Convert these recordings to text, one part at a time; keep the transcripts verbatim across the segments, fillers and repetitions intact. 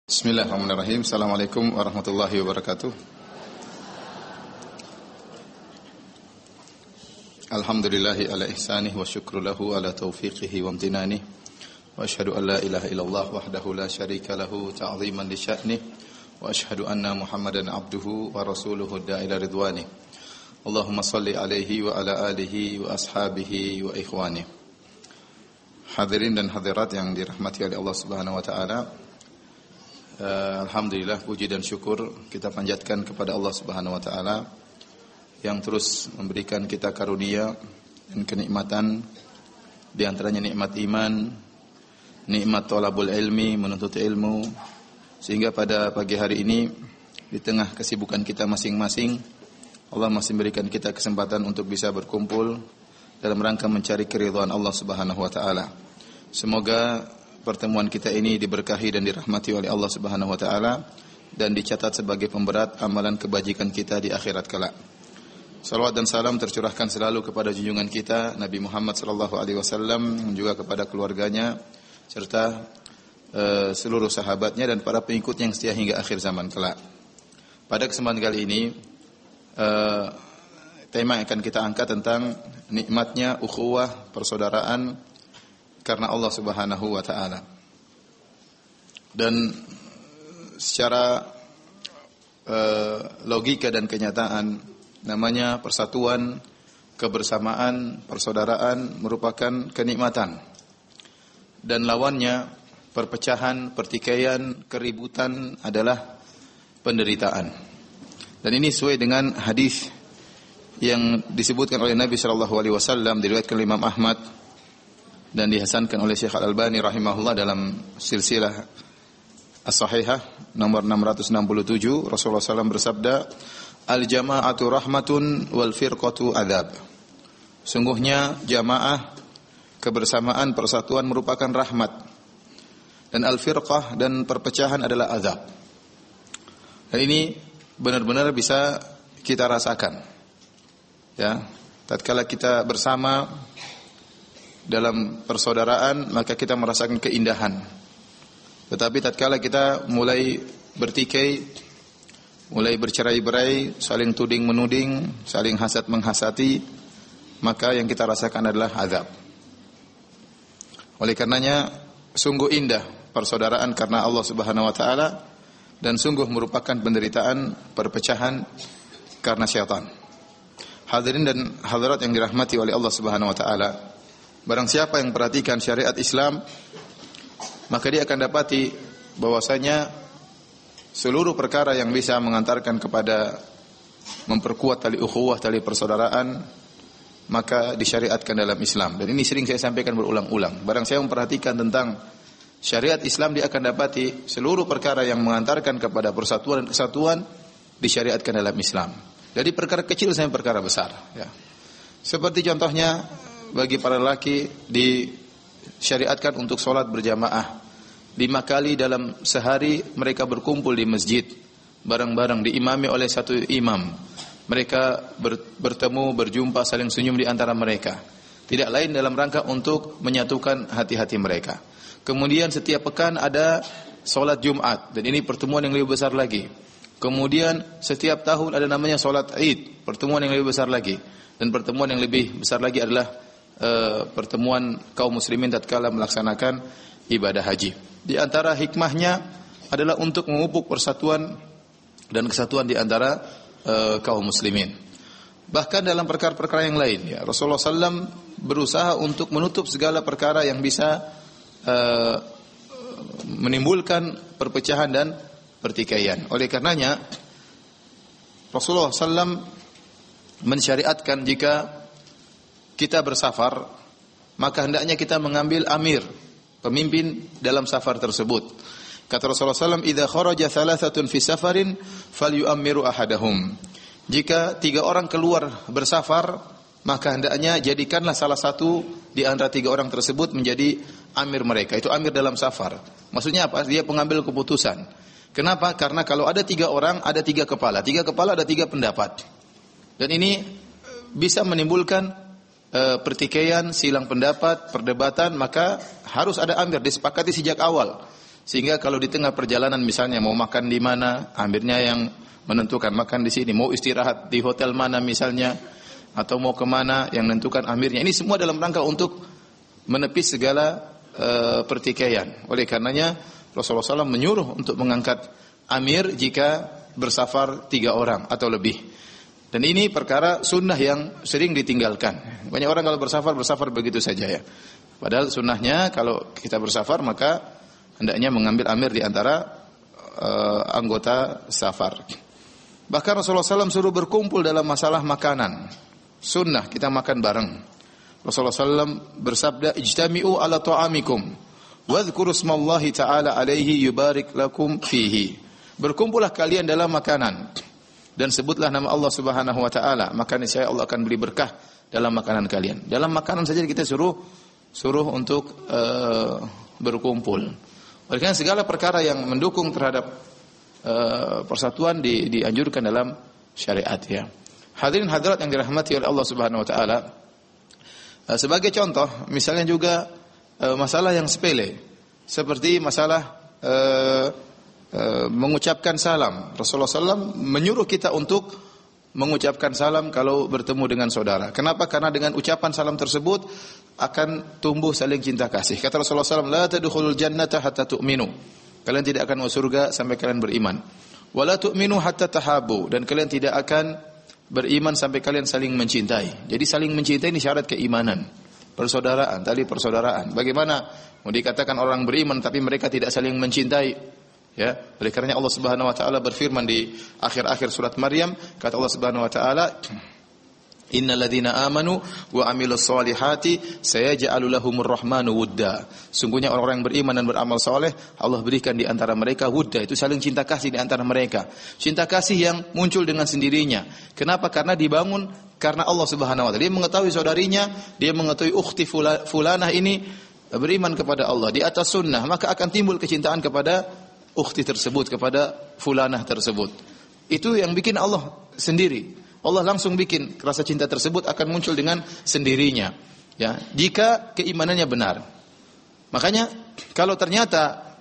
Bismillahirrahmanirrahim. Assalamualaikum warahmatullahi wabarakatuh. Alhamdulillahi ala ihsanih wa syukru lahu ala taufiqihi wa amtinanih. Wa ashhadu an la ilaha illallah wahdahu la syarika lahu ta'ziman li sya'nih. Wa ashhadu anna Muhammadan abduhu wa rasuluhu da'ila ridwanih. Allahumma salli alaihi wa ala alihi wa ashabihi wa ikhwanih. Hadirin dan hadirat yang dirahmati oleh Allah Subhanahu wa taala. Uh, Alhamdulillah, puji dan syukur kita panjatkan kepada Allah Subhanahu wa taala yang terus memberikan kita karunia dan kenikmatan, di antaranya nikmat iman, nikmat thalabul ilmi, menuntut ilmu, sehingga pada pagi hari ini di tengah kesibukan kita masing-masing Allah masih memberikan kita kesempatan untuk bisa berkumpul dalam rangka mencari keridhaan Allah Subhanahu wa taala. Semoga pertemuan kita ini diberkahi dan dirahmati oleh Allah Subhanahu wa taala dan dicatat sebagai pemberat amalan kebajikan kita di akhirat kelak. Salawat dan salam tercurahkan selalu kepada junjungan kita Nabi Muhammad sallallahu alaihi wasallam, juga kepada keluarganya serta uh, seluruh sahabatnya dan para pengikutnya yang setia hingga akhir zaman kelak. Pada kesempatan kali ini uh, tema yang akan kita angkat tentang nikmatnya ukhuwah, persaudaraan karena Allah Subhanahu wa taala. Dan secara uh, logika dan kenyataan, namanya persatuan, kebersamaan, persaudaraan merupakan kenikmatan. Dan lawannya perpecahan, pertikaian, keributan adalah penderitaan. Dan ini sesuai dengan hadis yang disebutkan oleh Nabi sallallahu alaihi wasallam, diriwayatkan oleh Imam Ahmad dan dihasankan oleh Syekh Al-Albani rahimahullah dalam silsilah as-sahihah nomor enam ratus enam puluh tujuh. Rasulullah sallallahu alaihi wasallam bersabda, al-jama'atu rahmatun wal firqatu adzab. Sungguhnya jamaah, kebersamaan, persatuan merupakan rahmat, dan al-firqah dan perpecahan adalah azab. Dan ini benar-benar bisa kita rasakan, ya, tatkala kita bersama dalam persaudaraan maka kita merasakan keindahan. Tetapi tatkala kita mulai bertikai, mulai bercerai-berai, saling tuding menuding, saling hasad menghasati, maka yang kita rasakan adalah azab. Oleh karenanya sungguh indah persaudaraan karena Allah Subhanahu wa taala, dan sungguh merupakan penderitaan perpecahan karena syaitan. Hadirin dan hadirat yang dirahmati oleh Allah Subhanahu wa taala, barang siapa yang perhatikan syariat Islam, maka dia akan dapati bahwasanya seluruh perkara yang bisa mengantarkan kepada memperkuat tali ukhuwah, tali persaudaraan, maka disyariatkan dalam Islam. Dan ini sering saya sampaikan berulang-ulang. Barang siapa memperhatikan tentang syariat Islam, dia akan dapati seluruh perkara yang mengantarkan kepada persatuan dan kesatuan disyariatkan dalam Islam. Jadi perkara kecil sampai perkara besar, ya. Seperti contohnya, bagi para lelaki disyariatkan untuk sholat berjamaah lima kali dalam sehari. Mereka berkumpul di masjid bareng-bareng, diimami oleh satu imam. Mereka ber, bertemu, berjumpa, saling senyum di antara mereka, tidak lain dalam rangka untuk menyatukan hati-hati mereka. Kemudian setiap pekan ada sholat Jumat, dan ini pertemuan yang lebih besar lagi. Kemudian setiap tahun ada namanya sholat Id, pertemuan yang lebih besar lagi. Dan pertemuan yang lebih besar lagi adalah Uh, pertemuan kaum muslimin tatkala melaksanakan ibadah haji. Di antara hikmahnya adalah untuk memupuk persatuan dan kesatuan di antara uh, kaum muslimin. Bahkan dalam perkara-perkara yang lain, ya, Rasulullah sallallahu alaihi wasallam berusaha untuk menutup segala perkara yang bisa uh, menimbulkan perpecahan dan pertikaian. Oleh karenanya Rasulullah sallallahu alaihi wasallam mensyariatkan jika kita bersafar, maka hendaknya kita mengambil amir, pemimpin dalam safar tersebut. Kata Rasulullah sallallahu alaihi wasallam, "Idza kharaja thalathatun fi safarin falyu'ammiru ahadahum." Jika tiga orang keluar bersafar, maka hendaknya jadikanlah salah satu di antara tiga orang tersebut menjadi amir mereka. Itu amir dalam safar. Maksudnya apa? Dia pengambil keputusan. Kenapa? Karena kalau ada tiga orang, ada tiga kepala. Tiga kepala ada tiga pendapat. Dan ini bisa menimbulkan E, pertikaian, silang pendapat, perdebatan, maka harus ada amir, disepakati sejak awal. Sehingga kalau di tengah perjalanan misalnya mau makan di mana, amirnya yang menentukan makan di sini, mau istirahat di hotel mana misalnya, atau mau kemana yang menentukan amirnya. Ini semua dalam rangka untuk menepis segala uh, pertikaian. Oleh karenanya Rasulullah shallallahu alaihi wasallam menyuruh untuk mengangkat amir jika bersafar tiga orang atau lebih. Dan ini perkara sunnah yang sering ditinggalkan. Banyak orang kalau bersafar, bersafar begitu saja ya. Padahal sunnahnya kalau kita bersafar maka hendaknya mengambil amir di antara uh, anggota safar. Bahkan Rasulullah shallallahu alaihi wasallam suruh berkumpul dalam masalah makanan. Sunnah kita makan bareng. Rasulullah shallallahu alaihi wasallam bersabda, "Ijtami'u ala ta'amikum, wadhkuru ismallahi ta'ala alaihi yubarik lakum fihi." Berkumpullah kalian dalam makanan dan sebutlah nama Allah Subhanahu wa taala, maka niscaya Allah akan beri berkah dalam makanan kalian. Dalam makanan saja kita suruh suruh untuk uh, berkumpul. Oleh karena segala perkara yang mendukung terhadap uh, persatuan di, dianjurkan dalam syariat ya. Hadirin hadirat yang dirahmati oleh Allah Subhanahu wa taala. Uh, sebagai contoh, misalnya juga uh, masalah yang sepele seperti masalah uh, uh, mengucapkan salam. Rasulullah shallallahu alaihi wasallam menyuruh kita untuk mengucapkan salam kalau bertemu dengan saudara. Kenapa? Karena dengan ucapan salam tersebut akan tumbuh saling cinta kasih. Kata Rasulullah shallallahu alaihi wasallam, "La tadkhulul jannata hatta tu'minu." Kalian tidak akan masuk surga sampai kalian beriman. "Wa la tu'minu hatta tahabu." Dan kalian tidak akan beriman sampai kalian saling mencintai. Jadi saling mencintai ini syarat keimanan. Persaudaraan, tali persaudaraan. Bagaimana mau dikatakan orang beriman tapi mereka tidak saling mencintai? Ya, oleh karena Allah Subhanahu wa taala berfirman di akhir-akhir surat Maryam, kata Allah Subhanahu wa taala, "Innal ladzina amanu wa 'amilus solihati sayaj'alu lahumur rahmanu wudda." Sungguhnya orang-orang yang beriman dan beramal saleh, Allah berikan di antara mereka wudda, itu saling cinta kasih di antara mereka. Cinta kasih yang muncul dengan sendirinya. Kenapa? Karena dibangun karena Allah Subhanahu wa taala. Dia mengetahui saudarinya, dia mengetahui ukhti fulanah ini beriman kepada Allah di atas sunnah, maka akan timbul kecintaan kepada ukhti tersebut, kepada fulanah tersebut. Itu yang bikin Allah sendiri. Allah langsung bikin rasa cinta tersebut akan muncul dengan sendirinya. Ya, jika keimanannya benar. Makanya kalau ternyata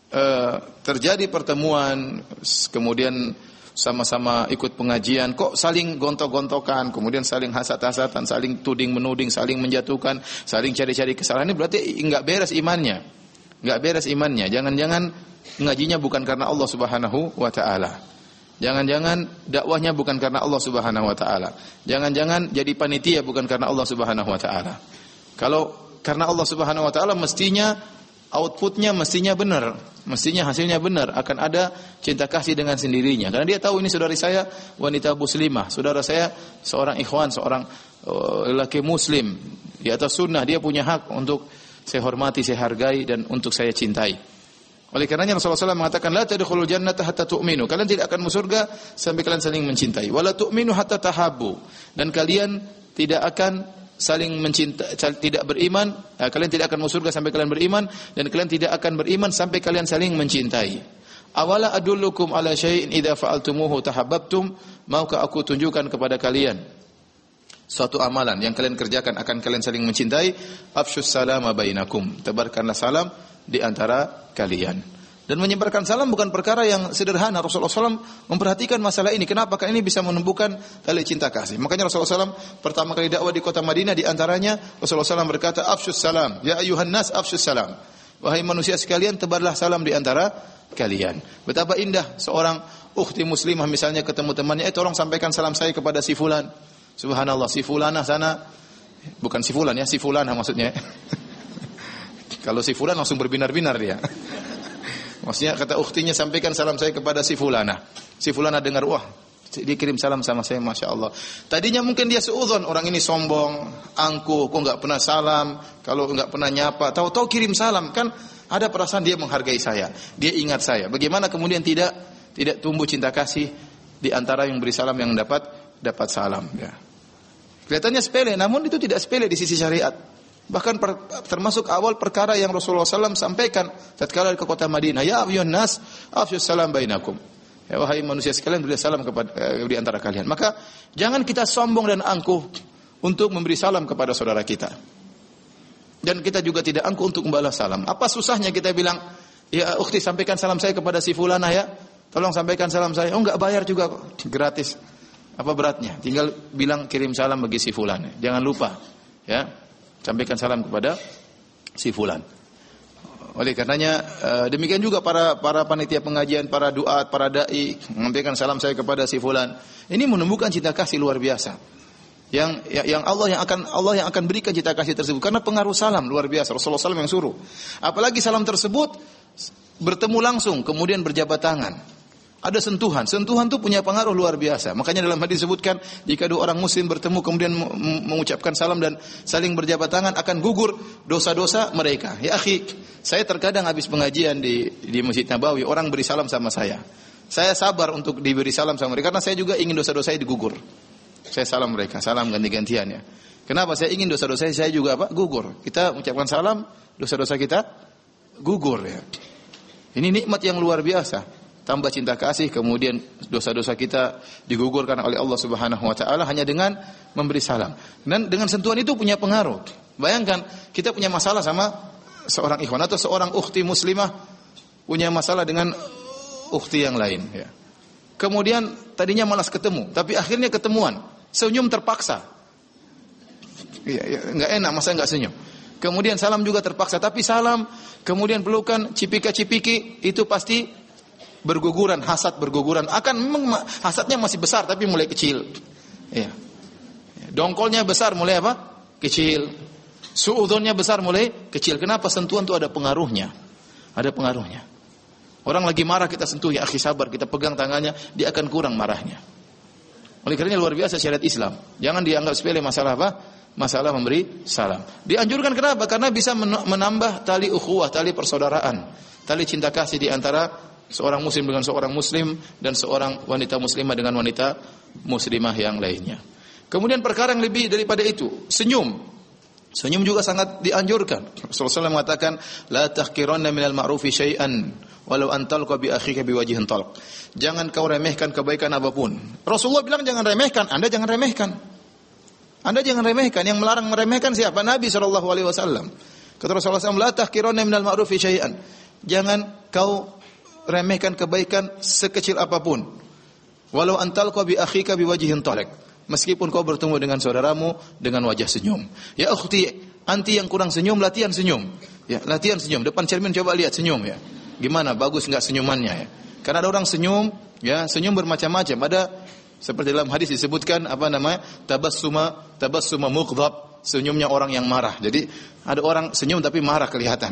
uh, terjadi pertemuan, kemudian sama-sama ikut pengajian, kok saling gontok-gontokan, kemudian saling hasad-hasatan, saling tuding-menuding, saling menjatuhkan, saling cari-cari kesalahan, ini berarti enggak beres imannya. Enggak beres imannya. Jangan-jangan ngajinya bukan karena Allah Subhanahu wa taala. Jangan-jangan dakwahnya bukan karena Allah Subhanahu wa taala. Jangan-jangan jadi panitia bukan karena Allah Subhanahu wa taala. Kalau karena Allah Subhanahu wa taala mestinya outputnya mestinya benar, mestinya hasilnya benar, akan ada cinta kasih dengan sendirinya. Karena dia tahu ini saudari saya wanita muslimah, saudara saya seorang ikhwan, seorang uh, lelaki muslim di atas sunnah, dia punya hak untuk saya hormati, saya hargai dan untuk saya cintai. Oleh karenanya Rasulullah shallallahu alaihi wasallam mengatakan, "La tadkhulul jannata hatta tu'minu." Kalian tidak akan masuk surga sampai kalian saling mencintai. "Wa la tu'minu hatta tahabbu." Dan kalian tidak akan saling mencinta, tidak beriman, nah, kalian tidak akan masuk surga sampai kalian beriman, dan kalian tidak akan beriman sampai kalian saling mencintai. "Awala adullukum ala syai'in idza fa'altumuhu tahabbtum." Maukah aku tunjukkan kepada kalian suatu amalan yang kalian kerjakan akan kalian saling mencintai? "Afsyus salama bainakum." Tebarkanlah salam di antara kalian. Dan menyebarkan salam bukan perkara yang sederhana. Rasulullah shallallahu alaihi wasallam memperhatikan masalah ini. Kenapa? Karena ini bisa menumbuhkan tali cinta kasih. Makanya Rasulullah shallallahu alaihi wasallam pertama kali dakwah di kota Madinah, di antaranya Rasulullah shallallahu alaihi wasallam berkata, "Afsyus salam, ya ayuhan nas afsyus salam." Wahai manusia sekalian, tebarlah salam di antara kalian. Betapa indah seorang ukhti muslimah misalnya ketemu temannya, eh tolong sampaikan salam saya kepada si fulan. Subhanallah, si fulanah sana, bukan si fulan ya, si fulanah maksudnya. Kalau si fulan langsung berbinar-binar dia. Maksudnya kata ukhtinya, sampaikan salam saya kepada si fulana. Si fulana dengar, wah, dia kirim salam sama saya, Masya Allah. Tadinya mungkin dia seudon, orang ini sombong, angkuh, kok enggak pernah salam, kalau enggak pernah nyapa, tahu-tahu kirim salam. Kan ada perasaan dia menghargai saya, dia ingat saya. Bagaimana kemudian tidak tidak tumbuh cinta kasih di antara yang beri salam yang dapat dapat salam ya. Kelihatannya sepele, namun itu tidak sepele di sisi syariat. Bahkan per, termasuk awal perkara yang Rasulullah shallallahu alaihi wasallam sampaikan tatkala ke kota Madinah, "Ya ayyuhan nas, afsyus salam bainakum." Ya wahai manusia sekalian, berilah salam kepada eh, di antara kalian. Maka jangan kita sombong dan angkuh untuk memberi salam kepada saudara kita. Dan kita juga tidak angkuh untuk membalas salam. Apa susahnya kita bilang, Ya ukhti, sampaikan salam saya kepada si fulana ya. Tolong sampaikan salam saya. Oh, enggak bayar juga kok. Gratis. Apa beratnya? Tinggal bilang kirim salam bagi si fulan. Jangan lupa ya. Sampaikan salam kepada si fulan. Oleh karenanya demikian juga para para panitia pengajian, para duat, para dai menyampaikan salam saya kepada si fulan. Ini menumbuhkan cinta kasih luar biasa. Yang yang Allah yang akan Allah yang akan berikan cinta kasih tersebut karena pengaruh salam luar biasa. Rasulullah shallallahu alaihi wasallam yang suruh. Apalagi salam tersebut bertemu langsung kemudian berjabat tangan. Ada sentuhan. Sentuhan itu punya pengaruh luar biasa. Makanya dalam hadis disebutkan jika dua orang muslim bertemu kemudian mengucapkan salam dan saling berjabat tangan akan gugur dosa-dosa mereka. Ya akhi, saya terkadang habis pengajian di di Masjid Nabawi orang beri salam sama saya. Saya sabar untuk diberi salam sama mereka karena saya juga ingin dosa-dosa saya digugur. Saya salam mereka, salam ganti-gantian ya. Kenapa? Saya ingin dosa-dosa saya juga apa? Gugur. Kita mengucapkan salam, dosa-dosa kita gugur ya. Ini nikmat yang luar biasa. Tambah cinta kasih, kemudian dosa-dosa kita digugurkan oleh Allah Subhanahu wa taala hanya dengan memberi salam. Dan dengan sentuhan itu punya pengaruh. Bayangkan kita punya masalah sama seorang ikhwan atau seorang ukhti muslimah punya masalah dengan ukhti yang lain ya. Kemudian tadinya malas ketemu, tapi akhirnya ketemuan. Senyum terpaksa. Iya, ya, enggak enak masa enggak senyum. Kemudian salam juga terpaksa, tapi salam, kemudian pelukan, cipika-cipiki itu pasti berguguran, hasad berguguran. Akan memang hasadnya masih besar tapi mulai kecil. Ya. Dongkolnya besar mulai apa? Kecil. Suudzonnya besar mulai kecil. Kenapa? Sentuhan itu ada pengaruhnya. Ada pengaruhnya. Orang lagi marah kita sentuh, ya akhi sabar, kita pegang tangannya, dia akan kurang marahnya. Oleh karena luar biasa syariat Islam. Jangan dianggap sepele masalah apa? Masalah memberi salam. Dianjurkan kenapa? Karena bisa menambah tali ukhuwah, tali persaudaraan, tali cinta kasih di antara seorang muslim dengan seorang muslim dan seorang wanita muslimah dengan wanita muslimah yang lainnya. Kemudian perkara yang lebih daripada itu, senyum. Senyum juga sangat dianjurkan. Rasulullah shallallahu alaihi wasallam mengatakan, la tahqiranna minal ma'rufi syai'an walau antalqa bi akhika biwajhin talq. Jangan kau remehkan kebaikan apapun. Rasulullah bilang jangan remehkan, Anda jangan remehkan. Anda jangan remehkan. Yang melarang meremehkan siapa? Nabi shallallahu alaihi wasallam. Kata Rasulullah shallallahu alaihi wasallam, la tahqiranna minal ma'rufi syai'an. Jangan kau remehkan kebaikan sekecil apapun. Walau antalqa bi akhika biwajhin talq. Meskipun kau bertemu dengan saudaramu dengan wajah senyum. Ya ukhti, anti yang kurang senyum, latihan senyum. Ya, latihan senyum. Depan cermin coba lihat senyum ya. Gimana? Bagus enggak senyumannya ya? Karena ada orang senyum, ya, senyum bermacam-macam. Ada seperti dalam hadis disebutkan apa namanya? Tabassuma, tabassuma muqdhab, senyumnya orang yang marah. Jadi ada orang senyum tapi marah kelihatan.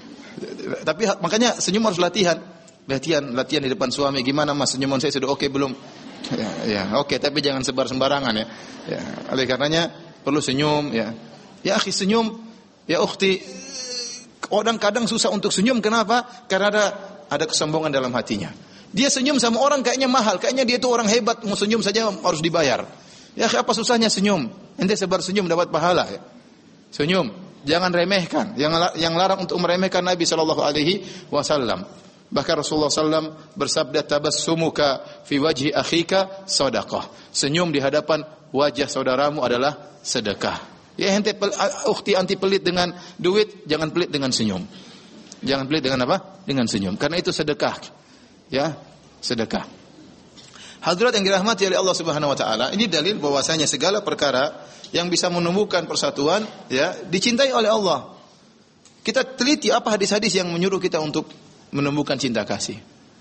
Tapi makanya senyum harus latihan. Latihan, latihan di depan suami. Gimana mas, senyuman saya sudah oke okay, belum? Ya, ya oke, okay, tapi jangan sebar sembarangan ya. Ya, oleh karenanya perlu senyum ya. Ya akhi senyum, ya ukhti. Kadang-kadang susah untuk senyum, kenapa? Karena ada ada kesombongan dalam hatinya. Dia senyum sama orang kayaknya mahal, kayaknya dia itu orang hebat, mau senyum saja harus dibayar. Ya akhi, apa susahnya senyum? Ente sebar senyum dapat pahala ya. Senyum, jangan remehkan. Yang yang larang untuk meremehkan Nabi sallallahu alaihi wasallam. Bahkan Rasulullah sallallahu alaihi wasallam bersabda, tabassumuka fi wajhi akhika sadaqah. Senyum di hadapan wajah saudaramu adalah sedekah. Ya ente ukhti anti pelit dengan duit, jangan pelit dengan senyum. Jangan pelit dengan apa? Dengan senyum. Karena itu sedekah. Ya, sedekah. Hadirat yang dirahmati oleh Allah Subhanahu wa taala, ini dalil bahwasanya segala perkara yang bisa menumbuhkan persatuan ya, dicintai oleh Allah. Kita teliti apa hadis-hadis yang menyuruh kita untuk menumbuhkan cinta kasih.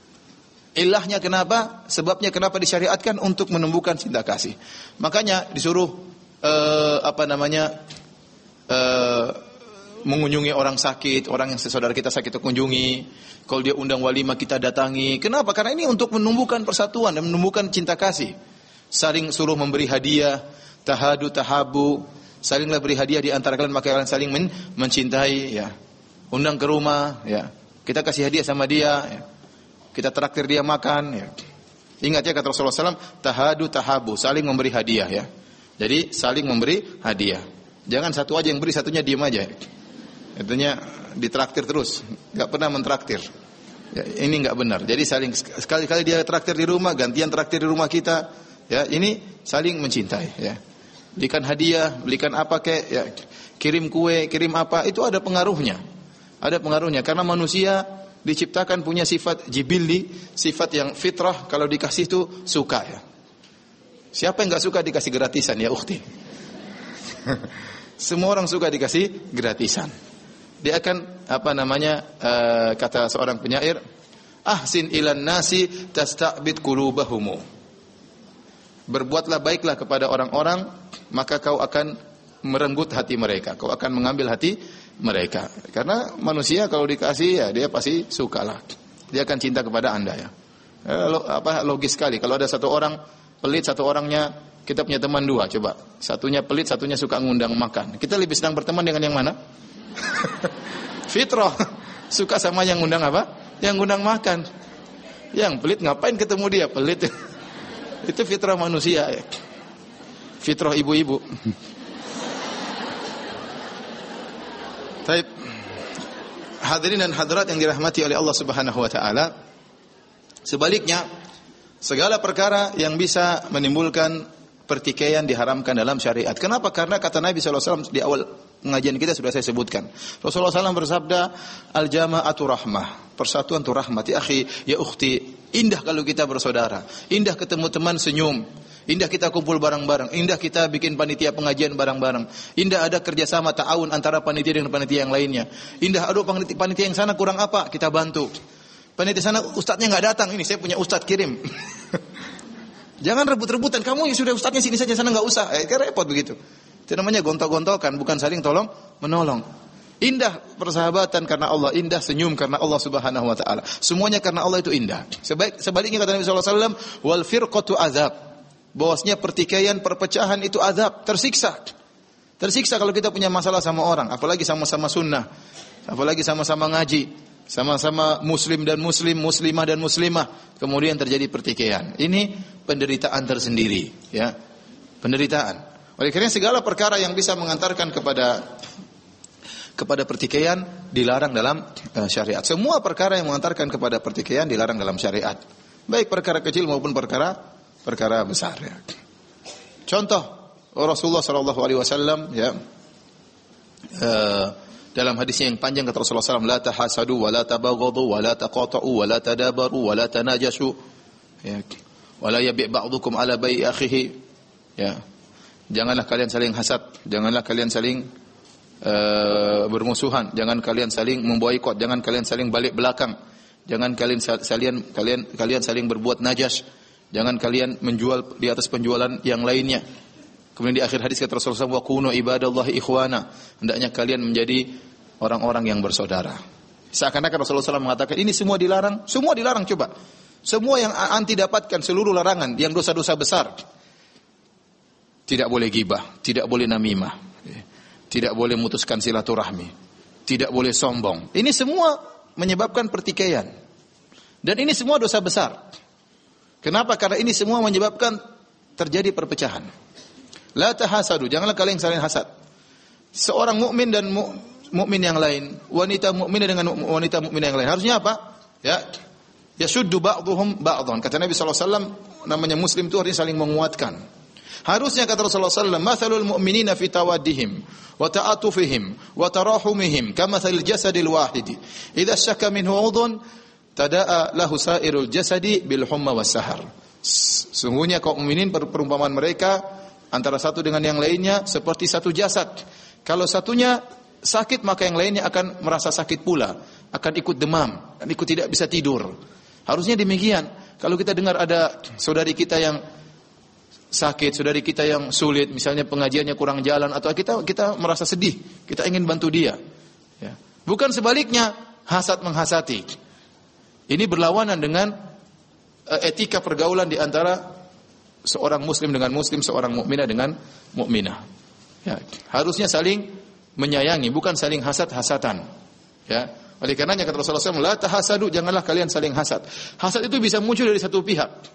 Ilahnya kenapa? Sebabnya kenapa disyariatkan untuk menumbuhkan cinta kasih. Makanya disuruh uh, apa namanya uh, mengunjungi orang sakit, orang yang saudara kita sakit kita kunjungi. Kalau dia undang walimah kita datangi. Kenapa? Karena ini untuk menumbuhkan persatuan dan menumbuhkan cinta kasih. Saling suruh memberi hadiah, tahadu tahabu, salinglah beri hadiah di antara kalian maka kalian saling men- mencintai ya. Undang ke rumah ya. Kita kasih hadiah sama dia, ya. Kita traktir dia makan. Ya. Ingat ya kata Rasulullah shallallahu alaihi wasallam, tahadu tahabu, saling memberi hadiah ya. Jadi saling memberi hadiah. Jangan satu aja yang beri, satunya diam aja. Artinya ditraktir terus, nggak pernah mentraktir. Ya, ini nggak benar. Jadi saling sekali-kali dia traktir di rumah, gantian traktir di rumah kita. Ya, ini saling mencintai. Ya. Belikan hadiah, belikan apa kek, ya. Kirim kue, kirim apa, itu ada pengaruhnya. Ada pengaruhnya karena manusia diciptakan punya sifat jibilli, sifat yang fitrah, kalau dikasih itu suka ya. Siapa yang enggak suka dikasih gratisan ya ukhti? Semua orang suka dikasih gratisan. Dia akan apa namanya uh, kata seorang penyair, ahsin ilan nasi tasta'bid qulubahumu. Berbuatlah baiklah kepada orang-orang, maka kau akan merenggut hati mereka, kau akan mengambil hati mereka. Karena manusia kalau dikasih ya dia pasti sukalah. Dia akan cinta kepada Anda ya. Eh, lo, apa logis sekali kalau ada satu orang pelit, satu orangnya, kita punya teman dua, coba. Satunya pelit, satunya suka ngundang makan. Kita lebih senang berteman dengan yang mana? Fitrah. Suka sama yang ngundang apa? Yang ngundang makan. Yang pelit ngapain ketemu dia? Pelit. Itu fitrah manusia ya. Fitrah ibu-ibu. Baik. Hadirin dan hadirat yang dirahmati oleh Allah Subhanahu wa taala. Sebaliknya, segala perkara yang bisa menimbulkan pertikaian diharamkan dalam syariat. Kenapa? Karena kata Nabi sallallahu alaihi wasallam di awal pengajian kita sudah saya sebutkan. Rasulullah sallallahu alaihi wasallam bersabda, al-jama'atu rahmah. Persatuan itu rahmat. Ya akhi, ya ukhti, indah kalau kita bersaudara. Indah ketemu teman senyum. Indah kita kumpul bareng-bareng. Indah kita bikin panitia pengajian bareng-bareng. Indah ada kerjasama ta'awun antara panitia dengan panitia yang lainnya. Indah, aduh panitia yang sana kurang apa, kita bantu. Panitia sana ustadznya nggak datang, ini saya punya ustadz kirim. Jangan rebut-rebutan, kamu yang sudah ustadznya sini saja, sana nggak usah. Eh, kan repot begitu. Itu namanya gontok-gontokan, bukan saling tolong menolong. Indah persahabatan karena Allah, indah senyum karena Allah Subhanahu wa taala. Semuanya karena Allah itu indah. Sebaik, sebaliknya kata Nabi sallallahu alaihi wasallam, wal firqatu azab. Bahwasanya pertikaian, perpecahan itu azab, tersiksa. Tersiksa kalau kita punya masalah sama orang, apalagi sama-sama sunnah, apalagi sama-sama ngaji, sama-sama muslim dan muslim, muslimah dan muslimah, kemudian terjadi pertikaian. Ini penderitaan tersendiri, ya. Penderitaan. Oleh karena segala perkara yang bisa mengantarkan kepada kepada pertikaian dilarang dalam uh, syariat. Semua perkara yang mengantarkan kepada pertikaian dilarang dalam syariat. Baik perkara kecil maupun perkara perkara besar ya. Contoh Rasulullah sallallahu alaihi wasallam ya uh, dalam hadisnya yang panjang kata Rasulullah sallallahu alaihi wasallam, la tahasadu wa la tabaghadu wa la taqata'u wa la tadabaru wa la tanajashu ya. Wa la yabi' ba'dukum ala bai'i akhihi ya. Janganlah kalian saling hasad, janganlah kalian saling uh, bermusuhan, jangan kalian saling memboikot, jangan kalian saling balik belakang, jangan kalian salian kalian kalian saling berbuat najas, jangan kalian menjual di atas penjualan yang lainnya. Kemudian di akhir hadis kata Rasulullah, wa kunu ibadallahi ikhwana, hendaknya kalian menjadi orang-orang yang bersaudara. Seakan-akan Rasulullah shallallahu alaihi wasallam mengatakan ini semua dilarang, semua dilarang coba. Semua yang anti dapatkan seluruh larangan, yang dosa-dosa besar. Tidak boleh ghibah, tidak boleh namimah, tidak boleh memutuskan silaturahmi, tidak boleh sombong. Ini semua menyebabkan pertikaian. Dan ini semua dosa besar. Kenapa? Karena ini semua menyebabkan terjadi perpecahan. La tahasadu, janganlah kalian saling hasad. Seorang mukmin dan mukmin yang lain, wanita mukminah dengan wanita mukminah yang lain, harusnya apa? Ya, yashuddu ba'dhum ba'dhan. Kata Nabi sallallahu alaihi wasallam, namanya muslim itu harusnya saling menguatkan. Harusnya kata Rasulullah sallallahu alaihi wasallam, mathalul mu'minina fi tawaddihim wa ta'atufihim wa tarahumihim kamathalil jasadil wahidi. Idza syakka minhu 'udhun tada'a lahu sa'irul jasadi bil humma was sahar. Sungguhnya kaum mukminin perumpamaan mereka antara satu dengan yang lainnya seperti satu jasad. Kalau satunya sakit maka yang lainnya akan merasa sakit pula, akan ikut demam, akan ikut tidak bisa tidur. Harusnya demikian. Kalau kita dengar ada saudari kita yang sakit, saudari kita yang sulit, misalnya pengajiannya kurang jalan, atau kita kita merasa sedih, kita ingin bantu dia. Ya. Bukan sebaliknya, hasad menghasati. Ini berlawanan dengan uh, etika pergaulan di antara seorang muslim dengan muslim, seorang mukminah dengan mukminah. Ya. Harusnya saling menyayangi, bukan saling hasad-hasatan. Ya. Oleh karenanya kata Rasulullah sallallahu alaihi wasallam, la tahasadu, janganlah kalian saling hasad. Hasad itu bisa muncul dari satu pihak.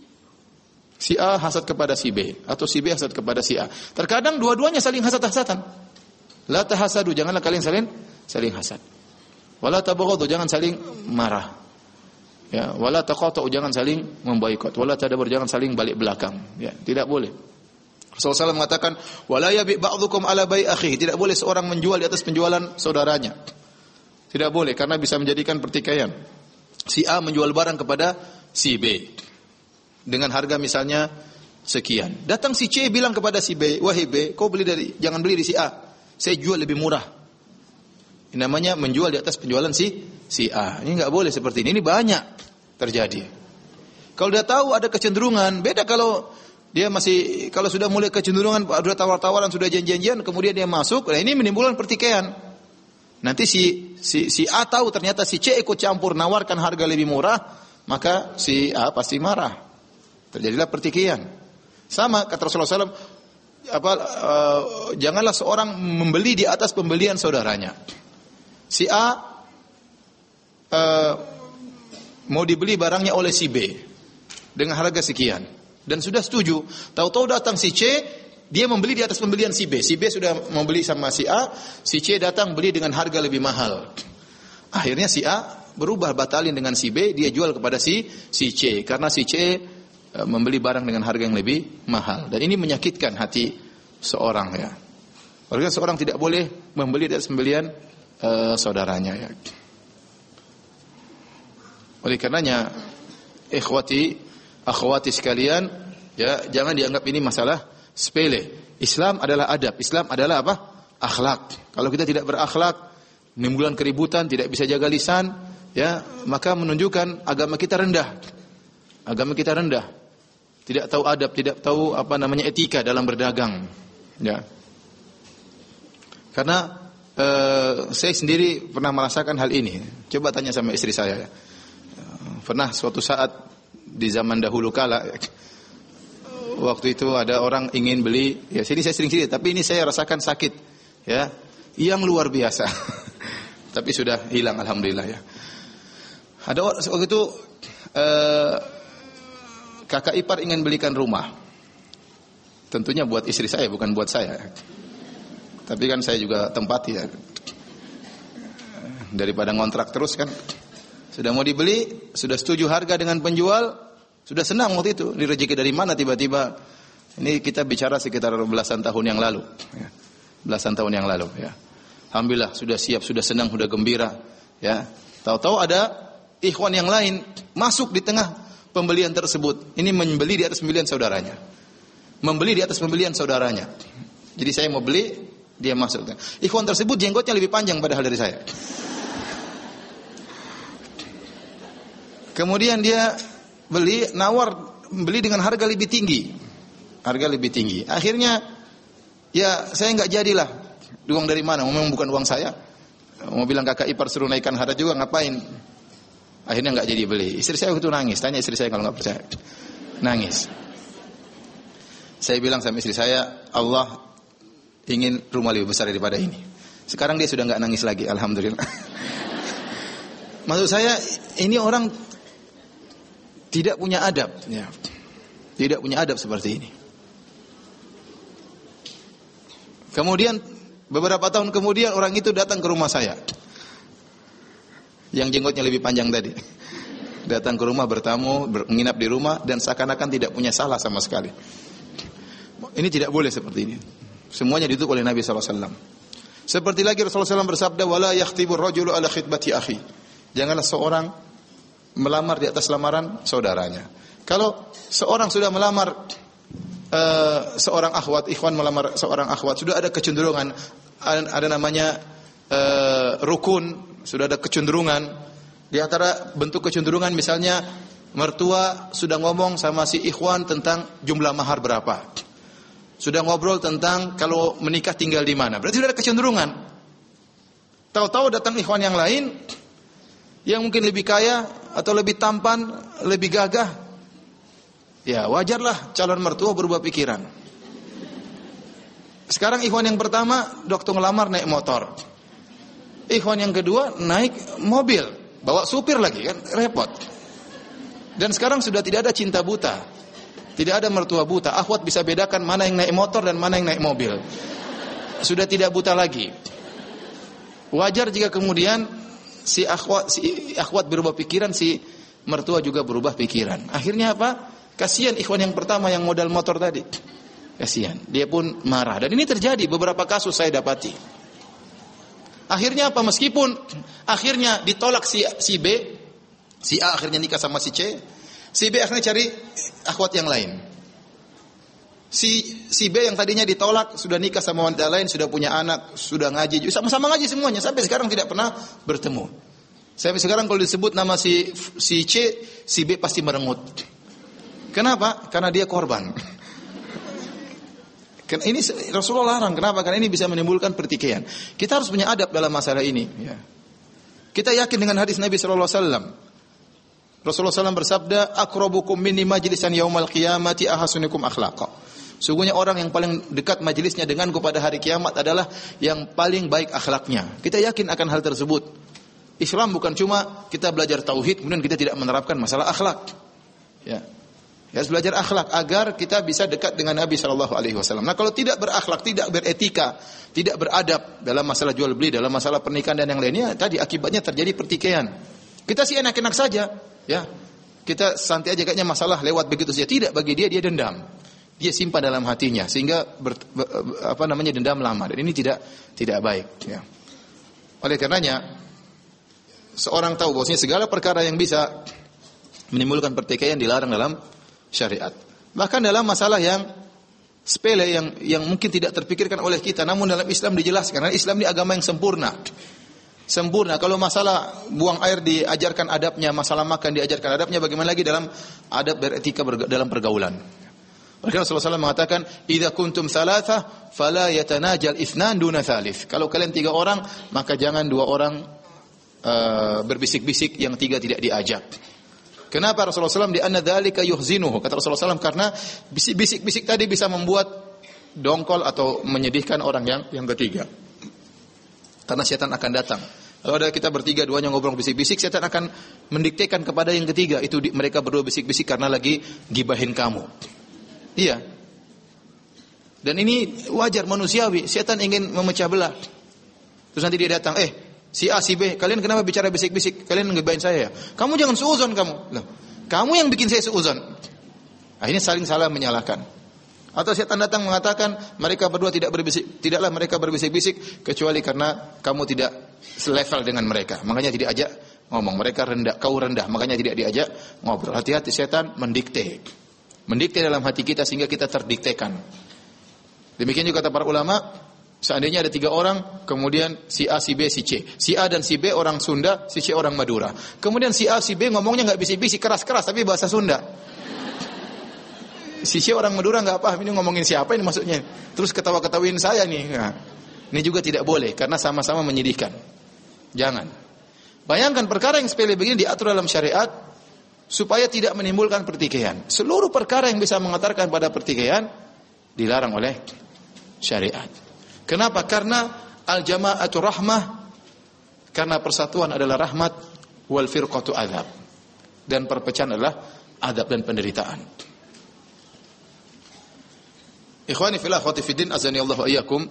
Si A hasad kepada si B, atau si B hasad kepada si A. Terkadang dua-duanya saling hasad-hasatan. La tahasadu, janganlah kalian saling saling hasad. Wala tabaghadu, jangan saling marah. Ya, wala taqata'u, jangan saling memboikot. Wala tadabar, jangan saling balik belakang. Ya, tidak boleh. Rasulullah sallallahu alaihi wasallam mengatakan, wala yabi' ba'dukum ala bai'i akhihi, tidak boleh seorang menjual di atas penjualan saudaranya. Tidak boleh karena bisa menjadikan pertikaian. Si A menjual barang kepada si B dengan harga misalnya sekian. Datang si C bilang kepada si B, "Wahai B, kau beli dari jangan beli di si A. Saya jual lebih murah." Ini namanya menjual di atas penjualan si si A. Ini enggak boleh seperti ini. Ini banyak terjadi. Kalau dia tahu ada kecenderungan, beda kalau dia masih kalau sudah mulai kecenderungan, sudah tawar-tawaran, sudah janjian-janjian, kemudian dia masuk, nah ini menimbulkan pertikaian. Nanti si si si A tahu ternyata si C ikut campur nawarkan harga lebih murah, maka si A pasti marah. Terjadilah pertikaian. Sama kata Rasulullah shallallahu alaihi wasallam, apa uh, janganlah seorang membeli di atas pembelian saudaranya. Si A uh, mau dibeli barangnya oleh si B dengan harga sekian dan sudah setuju. Tahu-tahu datang si C, dia membeli di atas pembelian si B. Si B sudah membeli sama si A, si C datang beli dengan harga lebih mahal. Akhirnya si A berubah batalin dengan si B, dia jual kepada si si C karena si C uh, membeli barang dengan harga yang lebih mahal. Dan ini menyakitkan hati seorang ya. Oleh seorang tidak boleh membeli di atas pembelian uh, saudaranya ya. Oleh karenanya ikhwati akhwati sekalian ya, jangan dianggap ini masalah sepele. Islam adalah adab, Islam adalah apa? Akhlak. Kalau kita tidak berakhlak, menimbulkan keributan, tidak bisa jaga lisan, ya, maka menunjukkan agama kita rendah. Agama kita rendah. Tidak tahu adab, tidak tahu apa namanya etika dalam berdagang, ya. Karena uh, saya sendiri pernah merasakan hal ini. Coba tanya sama istri saya ya. Pernah suatu saat di zaman dahulu kala, waktu itu ada orang ingin beli, ya sini saya sering cerita, tapi ini saya rasakan sakit, ya, yang luar biasa. Tapi sudah hilang alhamdulillah ya. Ada waktu itu eh, kakak ipar ingin belikan rumah, tentunya buat istri saya bukan buat saya. Tapi kan saya juga tempati ya, daripada ngontrak terus kan. Sudah mau dibeli, sudah setuju harga dengan penjual, sudah senang waktu itu. Ini rezeki dari mana tiba-tiba? Ini kita bicara sekitar belasan tahun yang lalu. Ya. Belasan tahun yang lalu. Ya. Alhamdulillah sudah siap, sudah senang, sudah gembira. Ya. Tahu-tahu ada ikhwan yang lain masuk di tengah pembelian tersebut. Ini membeli di atas pembelian saudaranya. Membeli di atas pembelian saudaranya. Jadi saya mau beli, dia masuk. Ikhwan tersebut jenggotnya lebih panjang padahal dari saya. Kemudian dia beli, nawar, beli dengan harga lebih tinggi. Harga lebih tinggi. Akhirnya, ya saya enggak jadilah. Uang dari mana? Memang bukan uang saya. Mau bilang kakak ipar suruh naikkan harga juga, ngapain? Akhirnya enggak jadi beli. Istri saya waktu itu nangis. Tanya istri saya kalau enggak percaya. Nangis. Saya bilang sama istri saya, Allah ingin rumah lebih besar daripada ini. Sekarang dia sudah enggak nangis lagi. Alhamdulillah. Maksud saya, ini orang tidak punya adab, ya. Tidak punya adab seperti ini. Kemudian beberapa tahun kemudian orang itu datang ke rumah saya, yang jenggotnya lebih panjang tadi. Datang ke rumah bertamu, menginap di rumah dan seakan-akan tidak punya salah sama sekali. Ini tidak boleh seperti ini. Semuanya ditutup oleh Nabi sallallahu alaihi wasallam. Seperti lagi Rasulullah sallallahu alaihi wasallam bersabda, "Wala yakhtibur rajulu ala khitbati akhi." Janganlah seorang melamar di atas lamaran saudaranya. Kalau seorang sudah melamar uh, seorang akhwat, ikhwan melamar seorang akhwat, sudah ada kecenderungan, ada, ada namanya uh, rukun, sudah ada kecenderungan. Di antara bentuk kecenderungan misalnya mertua sudah ngomong sama si ikhwan tentang jumlah mahar berapa. Sudah ngobrol tentang kalau menikah tinggal di mana. Berarti sudah ada kecenderungan. Tahu-tahu datang ikhwan yang lain yang mungkin lebih kaya atau lebih tampan, lebih gagah, ya wajarlah calon mertua berubah pikiran. Sekarang ikhwan yang pertama, dokter ngelamar naik motor. Ikhwan yang kedua naik mobil, bawa supir lagi kan, repot. Dan sekarang sudah tidak ada cinta buta, tidak ada mertua buta. Akhwat bisa bedakan mana yang naik motor dan mana yang naik mobil. Sudah tidak buta lagi. Wajar jika kemudian si akhwat, si akhwat berubah pikiran, si mertua juga berubah pikiran. Akhirnya apa? Kasihan ikhwan yang pertama yang modal motor tadi. Kasihan. Dia pun marah. Dan ini terjadi beberapa kasus saya dapati. Akhirnya apa? Meskipun akhirnya ditolak si si B, si A akhirnya nikah sama si C, si B akhirnya cari akhwat yang lain. Si si B yang tadinya ditolak sudah nikah sama wanita lain, sudah punya anak, sudah ngaji, sama-sama ngaji semuanya sampai sekarang tidak pernah bertemu. Sampai sekarang kalau disebut nama si si C, si B pasti merengut. Kenapa? Karena dia korban. Ini Rasulullah larang. Kenapa? Karena ini bisa menimbulkan pertikaian. Kita harus punya adab dalam masalah ini. Ya. Kita yakin dengan hadis Nabi Sallallahu Alaihi Wasallam. Rasulullah Sallallahu Alaihi Wasallam bersabda, "Akrabukum minni majlisan yaumal qiyamati ahasunikum akhlaqa." Sungguhnya orang yang paling dekat majelisnya denganku pada hari kiamat adalah yang paling baik akhlaknya. Kita yakin akan hal tersebut. Islam bukan cuma kita belajar tauhid kemudian kita tidak menerapkan masalah akhlak. Ya. Ya, harus belajar akhlak agar kita bisa dekat dengan Nabi Shallallahu Alaihi Wasallam. Nah, kalau tidak berakhlak, tidak beretika, tidak beradab dalam masalah jual beli, dalam masalah pernikahan dan yang lainnya, tadi akibatnya terjadi pertikaian. Kita sih enak-enak saja, ya. Kita santai aja kayaknya masalah lewat begitu saja. Tidak, bagi dia dia dendam, dia simpan dalam hatinya sehingga ber, ber, apa namanya dendam lama. Dan ini tidak tidak baik. Ya. Oleh karenanya, seorang tahu bahwasanya segala perkara yang bisa menimbulkan pertikaian dilarang dalam syariat. Bahkan dalam masalah yang sepele yang yang mungkin tidak terpikirkan oleh kita, namun dalam Islam dijelaskan. Karena Islam ini agama yang sempurna. Sempurna. Kalau masalah buang air diajarkan adabnya, masalah makan diajarkan adabnya, bagaimana lagi dalam adab beretika berga, dalam pergaulan. Oleh karena Rasulullah shallallahu alaihi wasallam mengatakan, "Idza kuntum thalatha fala yatanajal itsnan duna tsalits." Kalau kalian tiga orang, maka jangan dua orang uh, berbisik-bisik yang tiga tidak diajak. Kenapa Rasulullah shallallahu alaihi wasallam di anna dzalika yuhzinuhu? Kata Rasulullah shallallahu alaihi wasallam karena bisik-bisik tadi bisa membuat dongkol atau menyedihkan orang yang yang ketiga. Karena setan akan datang. Kalau ada kita bertiga duanya ngobrol bisik-bisik, setan akan mendiktekan kepada yang ketiga. Itu di, mereka berdua bisik-bisik karena lagi gibahin kamu. Iya. Dan ini wajar manusiawi. Setan ingin memecah belah. Terus nanti dia datang, eh si A, si B, kalian kenapa bicara bisik-bisik? Kalian ngebahin saya ya? Kamu jangan suuzon kamu. Loh, kamu yang bikin saya suuzon. Akhirnya saling salah menyalahkan. Atau setan datang mengatakan mereka berdua tidak berbisik, tidaklah mereka berbisik-bisik kecuali karena kamu tidak selevel dengan mereka. Makanya tidak ajak ngomong. Mereka rendah, kau rendah, makanya tidak diajak ngobrol. Hati-hati setan mendikte. Mendikte dalam hati kita sehingga kita terdiktekan. Demikian juga kata para ulama, seandainya ada tiga orang, kemudian si A, si B, si C. Si A dan si B orang Sunda, si C orang Madura. Kemudian si A, si B ngomongnya nggak bisik-bisik, keras-keras, tapi bahasa Sunda. Si C orang Madura nggak paham ini ngomongin siapa ini maksudnya. Terus ketawa-ketawain saya nih. Nah, ini juga tidak boleh karena sama-sama menyedihkan. Jangan. Bayangkan perkara yang sepele begini diatur dalam syariat supaya tidak menimbulkan pertikaian. Seluruh perkara yang bisa mengantarkan pada pertikaian dilarang oleh syariat. Kenapa? Karena al-jama'atu rahmah, karena persatuan adalah rahmat, wal firqatu azab, dan perpecahan adalah azab dan penderitaan. Ikhwani fillah, akhwati fiddin, azani Allah wa iyyakum.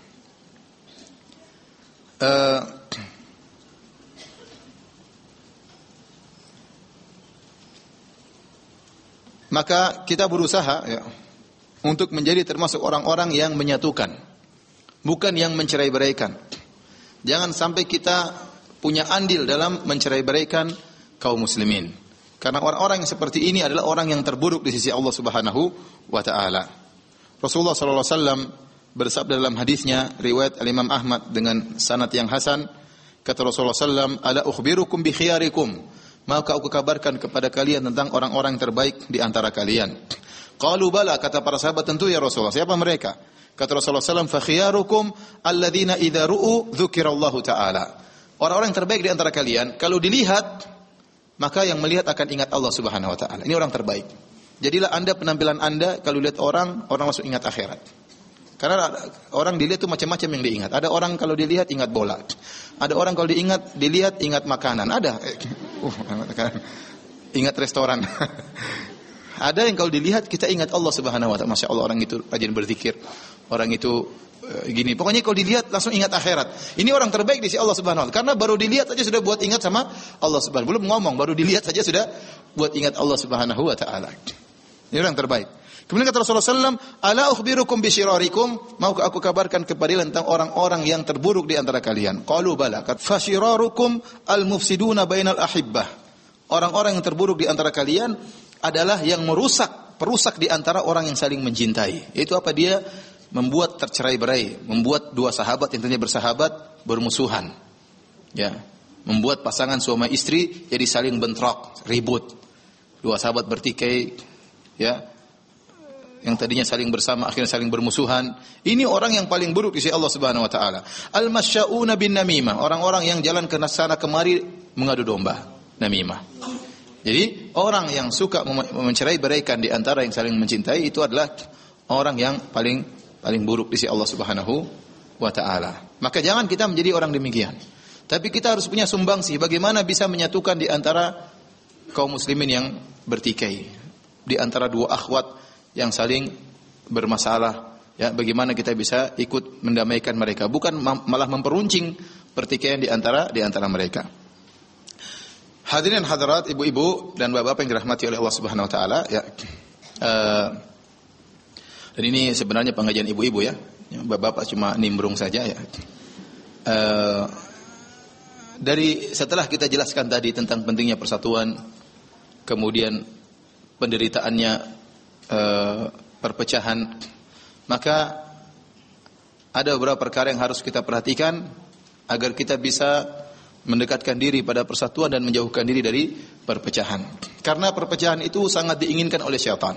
Uh, maka kita berusaha ya, untuk menjadi termasuk orang-orang yang menyatukan, bukan yang mencerai-beraikan. Jangan sampai kita punya andil dalam mencerai-beraikan kaum muslimin. Karena orang-orang yang seperti ini adalah orang yang terburuk di sisi Allah Subhanahu wa taala. Rasulullah sallallahu alaihi wasallam bersabda dalam hadisnya riwayat Al-Imam Ahmad dengan sanad yang hasan, kata Rasulullah sallallahu alaihi wasallam, "Ala ukhbirukum bi khiyarikum?" Maka aku kabarkan kepada kalian tentang orang-orang yang terbaik di antara kalian. Qalu bala, kata para sahabat, tentu ya Rasulullah. Siapa mereka? Kata Rasulullah sallallahu alaihi wasallam, "Fa khiyarukum alladzina idza ru'u dzukirallahu ta'ala." Orang-orang yang terbaik di antara kalian, kalau dilihat, maka yang melihat akan ingat Allah Subhanahu wa taala. Ini orang terbaik. Jadilah Anda, penampilan Anda kalau lihat orang, orang langsung ingat akhirat. Karena orang dilihat itu macam-macam yang diingat. Ada orang kalau dilihat ingat bola. Ada orang kalau diingat dilihat ingat makanan. Ada uh, ingat restoran. Ada yang kalau dilihat kita ingat Allah Subhanahu wa taala. Masya Allah, orang itu rajin berzikir. Orang itu uh, gini. Pokoknya kalau dilihat langsung ingat akhirat. Ini orang terbaik di sisi Allah Subhanahu wa taala. Karena baru dilihat saja sudah buat ingat sama Allah Subhanahu wa taala. Belum ngomong, baru dilihat saja sudah buat ingat Allah Subhanahu wa taala. Ini orang terbaik. Kemudian kata Rasulullah sallallahu alaihi wasallam, "Ala ukhbirukum bi syirarikum?" Maukah aku kabarkan kepada kalian tentang orang-orang yang terburuk di antara kalian? Qalu bala. Fa syirarukum al-mufsiduna bainal ahibbah. Orang-orang yang terburuk di antara kalian adalah yang merusak, perusak di antara orang yang saling mencintai. Itu apa? Dia membuat tercerai-berai, membuat dua sahabat yang tadinya bersahabat bermusuhan. Ya, membuat pasangan suami istri jadi saling bentrok, ribut. Dua sahabat bertikai, ya, yang tadinya saling bersama akhirnya saling bermusuhan. Ini orang yang paling buruk di sisi Allah Subhanahu wa taala. Al-masya'una bin namimah, orang-orang yang jalan ke sana kemari mengadu domba, namimah. Jadi orang yang suka mencerai-beraikan di antara yang saling mencintai itu adalah orang yang paling paling buruk di sisi Allah Subhanahu wa taala. Maka jangan kita menjadi orang demikian. Tapi kita harus punya sumbangsih bagaimana bisa menyatukan di antara kaum muslimin yang bertikai, di antara dua akhwat yang saling bermasalah, ya, bagaimana kita bisa ikut mendamaikan mereka, bukan malah memperuncing pertikaian di antara di antara mereka. Hadirin hadirat, ibu-ibu dan bapak-bapak yang dirahmati oleh Allah Subhanahu wa taala, ya. Uh, dan ini sebenarnya pengajian ibu-ibu, ya. Bapak-bapak cuma nimbrung saja, ya. Uh, dari setelah kita jelaskan tadi tentang pentingnya persatuan, kemudian penderitaannya Uh, perpecahan, maka ada beberapa perkara yang harus kita perhatikan agar kita bisa mendekatkan diri pada persatuan dan menjauhkan diri dari perpecahan. Karena perpecahan itu sangat diinginkan oleh syaitan.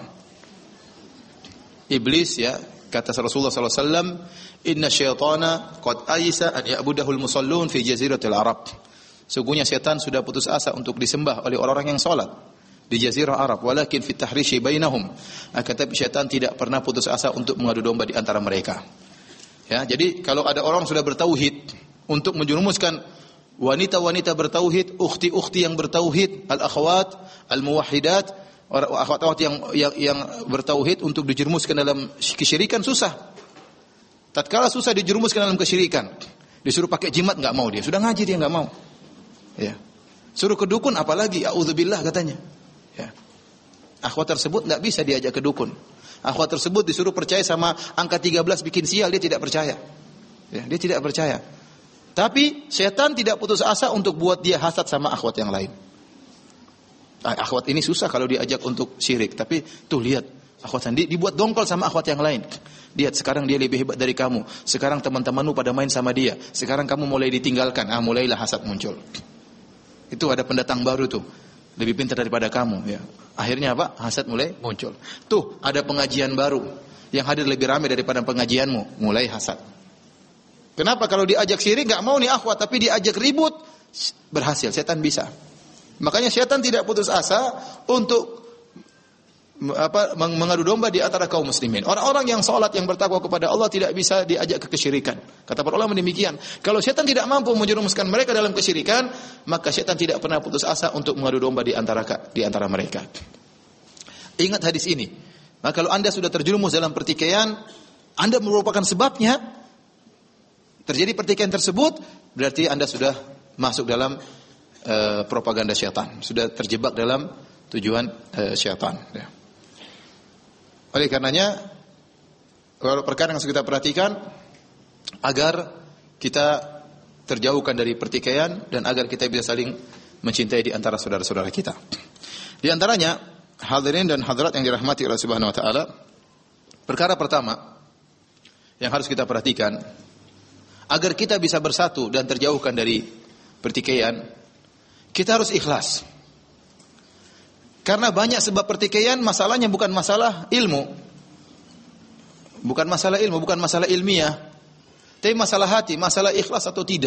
Iblis, ya, kata Rasulullah sallallahu alaihi wasallam, "Inna syaitana qad aisa an ya'budahul musallun fi jaziratil Arab." Sungguhnya syaitan sudah putus asa untuk disembah oleh orang-orang yang salat di jazirah Arab, walakin fit tahrishi bainahum. Akan tapi syaitan tidak pernah putus asa untuk mengadu domba di antara mereka. Ya, jadi kalau ada orang sudah bertauhid untuk menjerumuskan wanita-wanita bertauhid, ukhti-ukhti yang bertauhid, al-akhwat, al-muwahhidat, akhwat-akhwat yang, yang yang bertauhid untuk dijerumuskan dalam kesyirikan susah. Tatkala susah dijerumuskan dalam kesyirikan, disuruh pakai jimat enggak mau dia, sudah ngaji dia enggak mau. Ya. Suruh ke dukun apalagi, auzubillah katanya. Ya. Akhwat tersebut tidak bisa diajak ke dukun. Akhwat tersebut disuruh percaya sama angka tiga belas bikin sial, dia tidak percaya. Ya, dia tidak percaya. Tapi setan tidak putus asa untuk buat dia hasad sama akhwat yang lain. Nah, akhwat ini susah kalau diajak untuk syirik, tapi tuh lihat akhwat sandi dibuat dongkol sama akhwat yang lain. Lihat sekarang dia lebih hebat dari kamu. Sekarang teman-temanmu pada main sama dia. Sekarang kamu mulai ditinggalkan. Ah, mulailah hasad muncul. Itu ada pendatang baru tuh, lebih pintar daripada kamu, ya. Akhirnya apa? Hasad mulai muncul. Tuh, ada pengajian baru yang hadir lebih ramai daripada pengajianmu, mulai hasad. Kenapa? Kalau diajak syirik enggak mau nih akhwat, tapi diajak ribut berhasil. Setan bisa. Makanya setan tidak putus asa untuk apa mengadu domba di antara kaum muslimin. Orang-orang yang salat yang bertakwa kepada Allah tidak bisa diajak ke kesyirikan. Kata para ulama demikian. Kalau setan tidak mampu menjerumuskan mereka dalam kesyirikan, maka setan tidak pernah putus asa untuk mengadu domba di antara di antara mereka. Ingat hadis ini. Maka kalau Anda sudah terjerumus dalam pertikaian, Anda merupakan sebabnya terjadi pertikaian tersebut, berarti Anda sudah masuk dalam uh, propaganda syaitan, sudah terjebak dalam tujuan uh, syaitan, ya. Oleh karenanya, kalau perkara yang harus kita perhatikan agar kita terjauhkan dari pertikaian dan agar kita bisa saling mencintai di antara saudara-saudara kita. Di antaranya, hadirin dan hadirat yang dirahmati oleh Subhanahu wa taala, perkara pertama yang harus kita perhatikan agar kita bisa bersatu dan terjauhkan dari pertikaian, kita harus ikhlas. Karena banyak sebab pertikaian, masalahnya bukan masalah ilmu. Bukan masalah ilmu, bukan masalah ilmiah. Tapi masalah hati, masalah ikhlas atau tidak.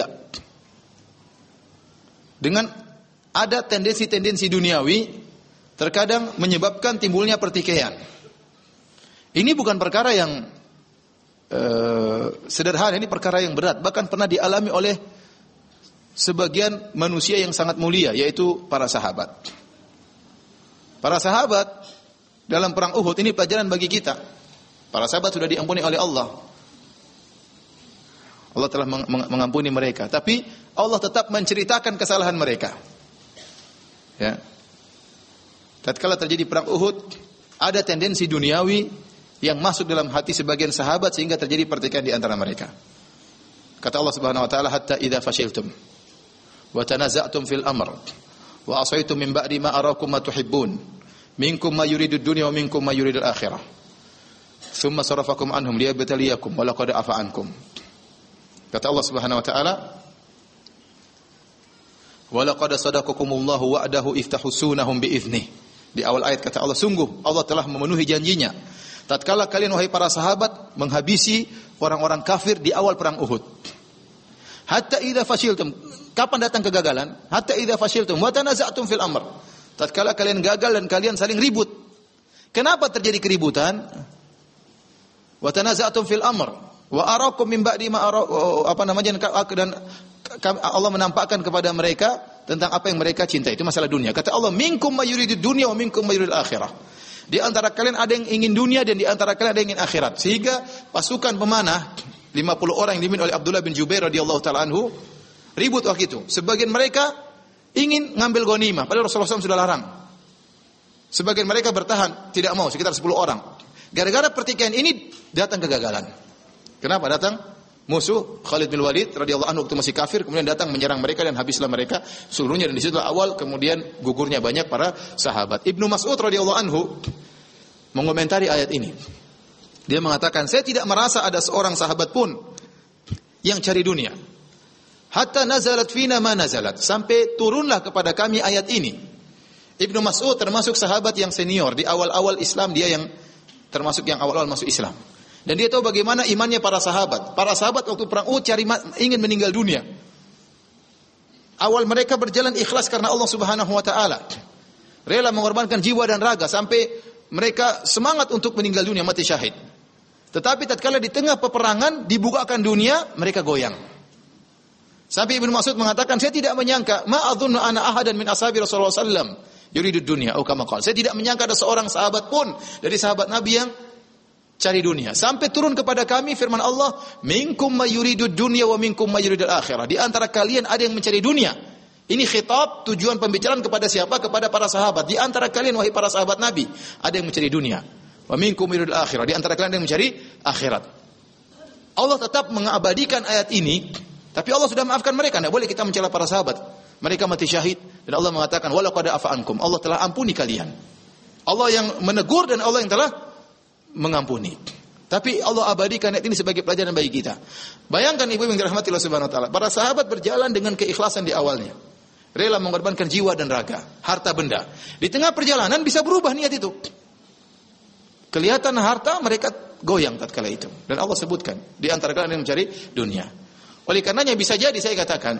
Dengan ada tendensi-tendensi duniawi, terkadang menyebabkan timbulnya pertikaian. Ini bukan perkara yang uh, sederhana, ini perkara yang berat. Bahkan pernah dialami oleh sebagian manusia yang sangat mulia, yaitu para sahabat. Para sahabat dalam perang Uhud ini pelajaran bagi kita. Para sahabat sudah diampuni oleh Allah. Allah telah mengampuni mereka, tapi Allah tetap menceritakan kesalahan mereka. Ya. Tatkala terjadi perang Uhud, ada tendensi duniawi yang masuk dalam hati sebagian sahabat sehingga terjadi pertikaian di antara mereka. Kata Allah Subhanahu wa taala, hatta idza fashiltum wa tanaza'tum fil amr wa asaytum min ba'di ma arakum ma tuhibbun minkum ma yuridud dunya wa minkum ma yuridul akhirah thumma sarafakum anhum liyabtaliyakum wa laqad afa ankum. Kata Allah Subhanahu wa taala, wa laqad sadaqakumullahu wa'dahu iftahusunahum bi'idzni. Di awal ayat kata Allah, sungguh Allah telah memenuhi janjinya tatkala kalian wahai para sahabat menghabisi orang-orang kafir di awal perang Uhud. Hatta idza fashiltum, kapan datang kegagalan? Hatta idza fashiltum wa tanaza'tum fil amr. Tatkala kalian gagal dan kalian saling ribut. Kenapa terjadi keributan? Wa tanaza'tum fil amr wa arakum min ba'di ma ara, apa namanya, dan Allah menampakkan kepada mereka tentang apa yang mereka cintai, itu masalah dunia. Kata Allah, minkum ma yuridud dunya wa minkum ma yuridul akhirah. Di antara kalian ada yang ingin dunia dan di antara kalian ada yang ingin akhirat. Sehingga pasukan pemanah lima puluh orang yang dipimpin oleh Abdullah bin Jubair radhiyallahu taala anhu ribut waktu itu. Sebagian mereka ingin ngambil ghanimah, padahal Rasulullah shallallahu alaihi wasallam sudah larang. Sebagian mereka bertahan, tidak mau, sekitar sepuluh orang. Gara-gara pertikaian ini datang kegagalan. Kenapa datang? Musuh Khalid bin Walid radhiyallahu anhu waktu masih kafir, kemudian datang menyerang mereka dan habislah mereka seluruhnya, dan di situlah awal kemudian gugurnya banyak para sahabat. Ibnu Mas'ud radhiyallahu anhu mengomentari ayat ini. Dia mengatakan, saya tidak merasa ada seorang sahabat pun yang cari dunia. Hatta nazalat fina ma nazalat, sampai turunlah kepada kami ayat ini. Ibnu Mas'ud termasuk sahabat yang senior di awal-awal Islam, dia yang termasuk yang awal-awal masuk Islam. Dan dia tahu bagaimana imannya para sahabat. Para sahabat waktu perang Uhud cari ingin meninggal dunia. Awal mereka berjalan ikhlas karena Allah Subhanahu wa taala. Rela mengorbankan jiwa dan raga sampai mereka semangat untuk meninggal dunia, mati syahid. Tetapi tatkala di tengah peperangan dibukakan dunia, mereka goyang. Sampai Ibnu Mas'ud mengatakan, saya tidak menyangka, ma adzunnu ana ahadan min ashabi Rasulullah sallallahu alaihi wasallam yuridud dunya atau kama qala. Saya tidak menyangka ada seorang sahabat pun dari sahabat Nabi yang cari dunia. Sampai turun kepada kami firman Allah, minkum may yuridud dunya wa minkum may yuridul akhirah. Di antara kalian ada yang mencari dunia. Ini khitab, tujuan pembicaraan kepada siapa? Kepada para sahabat. Di antara kalian wahai para sahabat Nabi, ada yang mencari dunia. Wa minkum may yuridul akhirah. Di antara kalian ada yang mencari akhirat. Allah tetap mengabadikan ayat ini, tapi Allah sudah maafkan mereka. Tidak boleh kita mencela para sahabat. Mereka mati syahid dan Allah mengatakan wala qad afa ankum. Allah telah ampuni kalian. Allah yang menegur dan Allah yang telah mengampuni. Tapi Allah abadikan ayat ini sebagai pelajaran bagi kita. Bayangkan ibu yang dirahmati Allah Subhanahu wa taala, para sahabat berjalan dengan keikhlasan di awalnya. Rela mengorbankan jiwa dan raga, harta benda. Di tengah perjalanan bisa berubah niat itu. Kelihatan harta, mereka goyang tatkala itu. Dan Allah sebutkan, di antara kalian yang mencari dunia. Oleh karenanya bisa jadi saya katakan,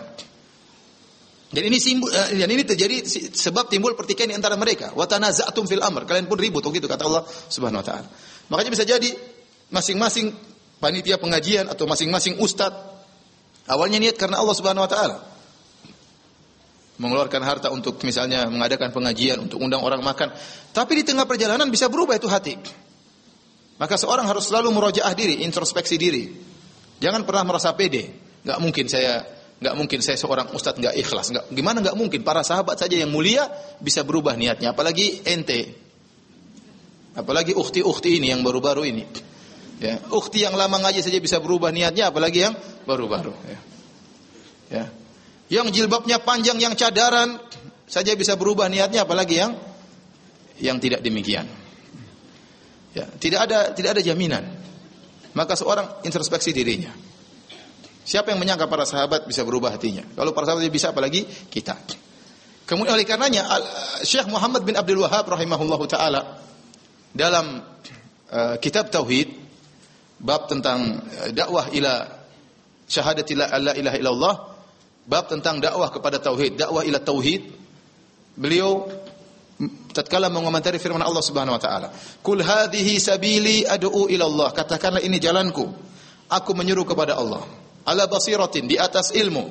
dan ini simbol, dan ini terjadi sebab timbul pertikaian di antara mereka. Wa tanaza'tum fil amr, kalian pun ribut begitu kata Allah Subhanahu wa taala. Makanya bisa jadi masing-masing panitia pengajian atau masing-masing ustaz awalnya niat karena Allah Subhanahu wa taala. Mengeluarkan harta untuk misalnya mengadakan pengajian, untuk undang orang makan, tapi di tengah perjalanan bisa berubah itu hati. Maka seorang harus selalu murojaah diri, introspeksi diri. Jangan pernah merasa pede. Enggak mungkin saya enggak mungkin saya seorang ustaz enggak ikhlas. Enggak, gimana enggak mungkin? Para sahabat saja yang mulia bisa berubah niatnya, apalagi ente. Apalagi ukhti-ukhti ini yang baru-baru ini. Ya, ukhti yang lama ngaji saja bisa berubah niatnya, apalagi yang baru-baru. Ya. Ya. Yang jilbabnya panjang, yang cadaran saja bisa berubah niatnya, apalagi yang yang tidak demikian. Ya, tidak ada tidak ada jaminan. Maka seorang introspeksi dirinya. Siapa yang menyangka para sahabat bisa berubah hatinya? Kalau para sahabat bisa, apalagi kita. Kemudian oleh karenanya Syekh Muhammad bin Abdul Wahhab rahimahullahu taala dalam uh, kitab tauhid bab tentang uh, dakwah ila syahadati la ilaha illallah, bab tentang dakwah kepada tauhid, dakwah ila tauhid, beliau tatkala mengomentari firman Allah Subhanahu wa taala, "Qul hadhihi sabili ad'u ila Allah." Katakanlah ini jalanku, aku menyeru kepada Allah. Ala basiratin, di atas ilmu.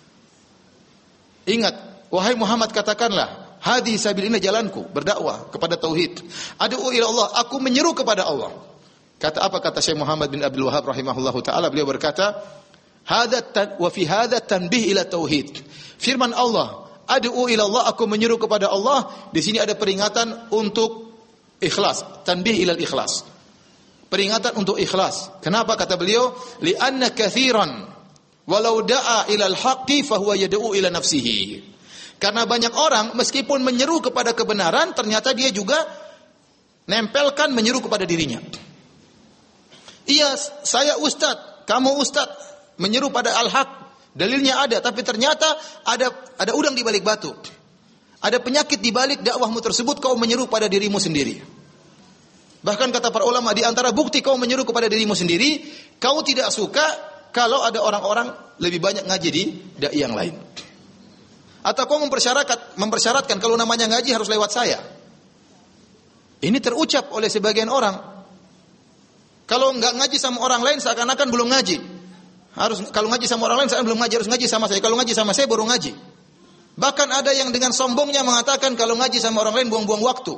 Ingat, wahai Muhammad, katakanlah, hadhihi sabili, ini jalanku berdakwah kepada tauhid. Ad'u ila Allah, aku menyeru kepada Allah. Kata apa kata Syekh Muhammad bin Abdul Wahhab rahimahullahu taala? Beliau berkata, hadza wa fi hadza tanbih ila tauhid. Firman Allah, ad'u ila Allah, aku menyeru kepada Allah. Di sini ada peringatan untuk ikhlas, tanbih ila ikhlas. peringatan untuk ikhlas. Kenapa kata beliau? Li'anna katsiran walau da'a ilal haqqi fahuwa yad'u ila nafsihi. Karena banyak orang meskipun menyeru kepada kebenaran, ternyata dia juga nempelkan menyeru kepada dirinya. Iya, saya ustaz, kamu ustaz, menyeru pada al-haq, dalilnya ada, tapi ternyata ada ada udang di balik batu. Ada penyakit di balik dakwahmu tersebut, kau menyeru pada dirimu sendiri. Bahkan kata para ulama, di antara bukti kau menyeru kepada dirimu sendiri, kau tidak suka kalau ada orang-orang lebih banyak ngaji di dai yang lain. Atau kau mempersyaratkan, mempersyaratkan kalau namanya ngaji harus lewat saya. Ini terucap oleh sebagian orang. Kalau enggak ngaji sama orang lain seakan-akan belum ngaji. Harus kalau ngaji sama orang lain seakan belum ngaji, harus ngaji sama saya. Kalau ngaji sama saya baru ngaji. Bahkan ada yang dengan sombongnya mengatakan kalau ngaji sama orang lain buang-buang waktu.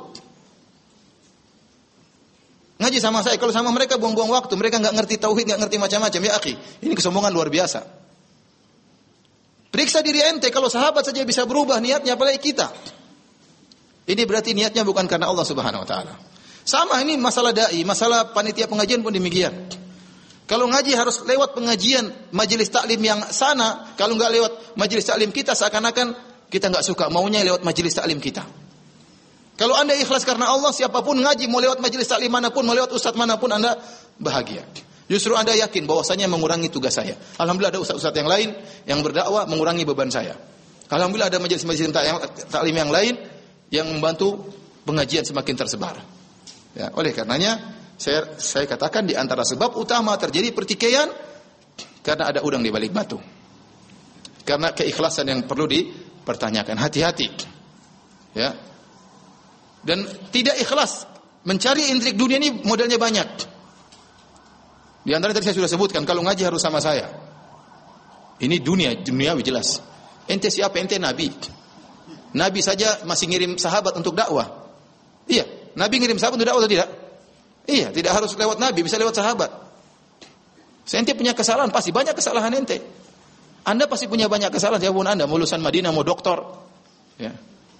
Ngaji sama saya, kalau sama mereka buang-buang waktu. Mereka enggak ngerti tauhid, enggak ngerti macam-macam. Ya akhi, ini kesombongan luar biasa. Periksa diri ente, kalau sahabat saja bisa berubah niatnya, apalagi kita. Ini berarti niatnya bukan karena Allah Subhanahu wa taala. Sama ini masalah dai, masalah panitia pengajian pun demikian. Kalau ngaji harus lewat pengajian majelis taklim yang sana, kalau enggak lewat majelis taklim kita seakan-akan kita enggak suka, maunya lewat majelis taklim kita. Kalau Anda ikhlas karena Allah, siapapun ngaji mau lewat majelis taklim manapun, mau lewat ustaz manapun, Anda bahagia. Justru Anda yakin bahwasanya mengurangi tugas saya. Alhamdulillah ada ustaz-ustaz yang lain yang berdakwah mengurangi beban saya. Alhamdulillah ada majelis-majelis taklim yang lain yang membantu pengajian semakin tersebar. Ya, oleh karenanya saya saya katakan di antara sebab utama terjadi pertikaian karena ada udang di balik batu. Karena keikhlasan yang perlu dipertanyakan. Hati-hati. Ya. Dan tidak ikhlas mencari intrik dunia ini modelnya banyak. Di antara tadi saya sudah sebutkan kalau ngaji harus sama saya. Ini dunia, duniawi jelas. Ente siapa? Ente nabi. Nabi saja masih ngirim sahabat untuk dakwah. Iya, Nabi ngirim sahabat untuk dakwah atau tidak? Iya, tidak harus lewat Nabi, bisa lewat sahabat. Ente punya kesalahan, pasti banyak kesalahan ente. Anda pasti punya banyak kesalahan, siapapun Anda, mau lulusan Madinah, mau doktor. Ya.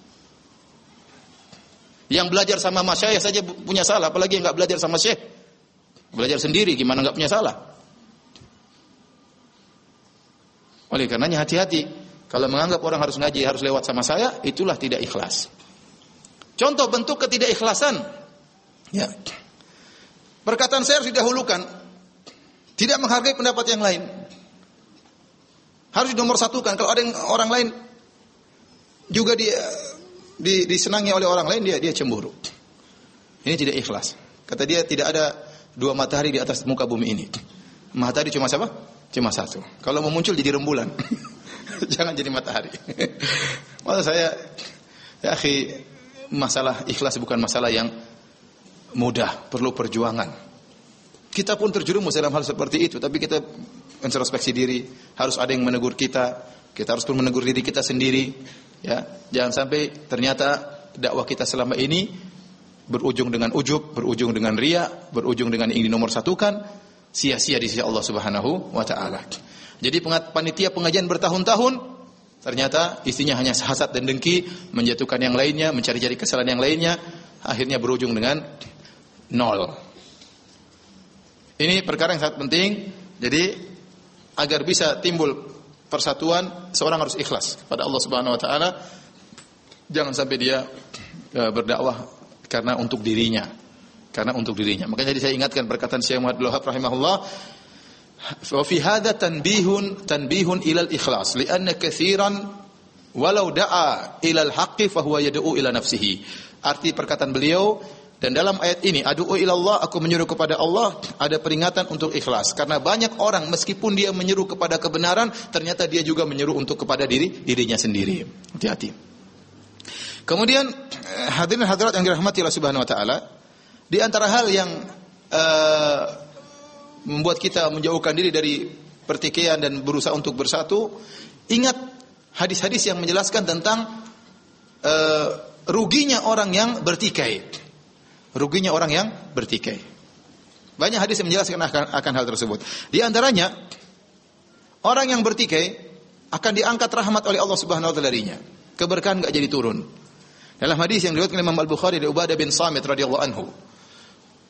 Yang belajar sama masyayikh saja punya salah, apalagi yang enggak belajar sama syekh. Belajar sendiri gimana enggak punya salah. Oleh karenanya hati-hati. Kalau menganggap orang harus ngaji harus lewat sama saya, itulah tidak ikhlas. Contoh bentuk ketidakikhlasan. Ya. Perkataan saya harus didahulukan. Tidak menghargai pendapat yang lain. Harus dinomorsatukan. Kalau ada yang orang lain juga dia di, disenangi oleh orang lain, dia dia cemburu. Ini tidak ikhlas. Kata dia tidak ada dua matahari di atas muka bumi ini. Matahari cuma siapa? Cuma satu. Kalau mau muncul jadi rembulan. Jangan jadi matahari. Maksud saya, ya akhi, masalah ikhlas bukan masalah yang mudah, perlu perjuangan. Kita pun terjerumus dalam hal seperti itu, tapi kita introspeksi diri, harus ada yang menegur kita, kita harus pun menegur diri kita sendiri, ya. Jangan sampai ternyata dakwah kita selama ini berujung dengan ujub, berujung dengan riya, berujung dengan ingin dinomorsatukan, sia-sia di sisi Allah Subhanahu wa taala. Jadi panitia pengajian bertahun-tahun ternyata isinya hanya hasad dan dengki, menjatuhkan yang lainnya, mencari-cari kesalahan yang lainnya, akhirnya berujung dengan nol. Ini perkara yang sangat penting. Jadi agar bisa timbul persatuan, seorang harus ikhlas kepada Allah Subhanahu wa taala. Jangan sampai dia berdakwah karena untuk dirinya. Karena untuk dirinya. Makanya tadi saya ingatkan perkataan Syekh Muhammad Abdul Wahab rahimahullah, wa fi hadza tanbihun tanbihun ilal ikhlas li'anna katsiran walau da'a ilal haqqi fa huwa yad'u ila nafsihi. Arti perkataan beliau, dan dalam ayat ini ad'u ila Allah, aku menyeru kepada Allah, ada peringatan untuk ikhlas karena banyak orang meskipun dia menyeru kepada kebenaran ternyata dia juga menyeru untuk kepada diri dirinya sendiri. Hati-hati. Kemudian hadirin hadirat yang dirahmati Allah Subhanahu wa taala, di antara hal yang uh, membuat kita menjauhkan diri dari pertikaian dan berusaha untuk bersatu, ingat hadis-hadis yang menjelaskan tentang uh, ruginya orang yang bertikai. Ruginya orang yang bertikai. Banyak hadis yang menjelaskan akan, akan hal tersebut. Di antaranya, orang yang bertikai akan diangkat rahmat oleh Allah Subhanahu wa taala darinya. Keberkahan enggak jadi turun. Dalam hadis yang diriwayatkan Imam Al-Bukhari dari Ubadah bin Samit radhiyallahu anhu,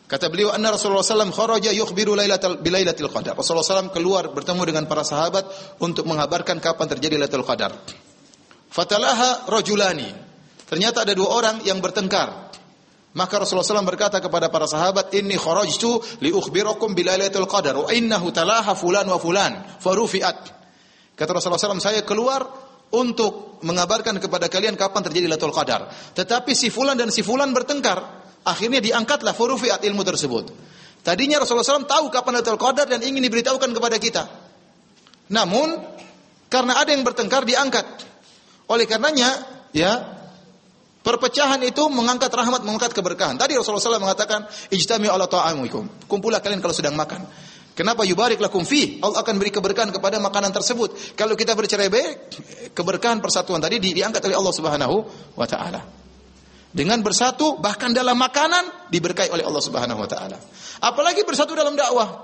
Kata beliau, anna Rasulullah sallallahu alaihi wasallam kharaja yukhbiru lailatal bilailatil qadar. Rasulullah sallallahu alaihi wasallam keluar bertemu dengan para sahabat untuk mengabarkan kapan terjadi Lailatul Qadar. Fatalaha rajulani. Ternyata ada dua orang yang bertengkar. Maka Rasulullah sallallahu alaihi wasallam berkata kepada para sahabat, inni kharajtu li ukhbirakum bilailatul qadar wa innahu talaha fulan wa fulan farufiat. Kata Rasulullah sallallahu alaihi wasallam, saya keluar untuk mengabarkan kepada kalian kapan terjadi Lailatul Qadar. Tetapi si fulan dan si fulan bertengkar. Akhirnya diangkatlah furufiat ilmu tersebut. Tadinya Rasulullah sallallahu alaihi wasallam tahu kapan Lailatul Qadar dan ingin diberitahukan kepada kita. Namun karena ada yang bertengkar diangkat. Oleh karenanya, ya, perpecahan itu mengangkat rahmat, mengangkat keberkahan. Tadi Rasulullah sallallahu alaihi wasallam mengatakan, ijtami'u ala ta'amikum. Kumpullah kalian kalau sedang makan. Kenapa yubarik lakum fi? Allah akan beri keberkahan kepada makanan tersebut. Kalau kita bercerai-berai, keberkahan persatuan tadi di, diangkat oleh Allah Subhanahu wa taala. Dengan bersatu bahkan dalam makanan diberkahi oleh Allah Subhanahu wa taala. Apalagi bersatu dalam dakwah.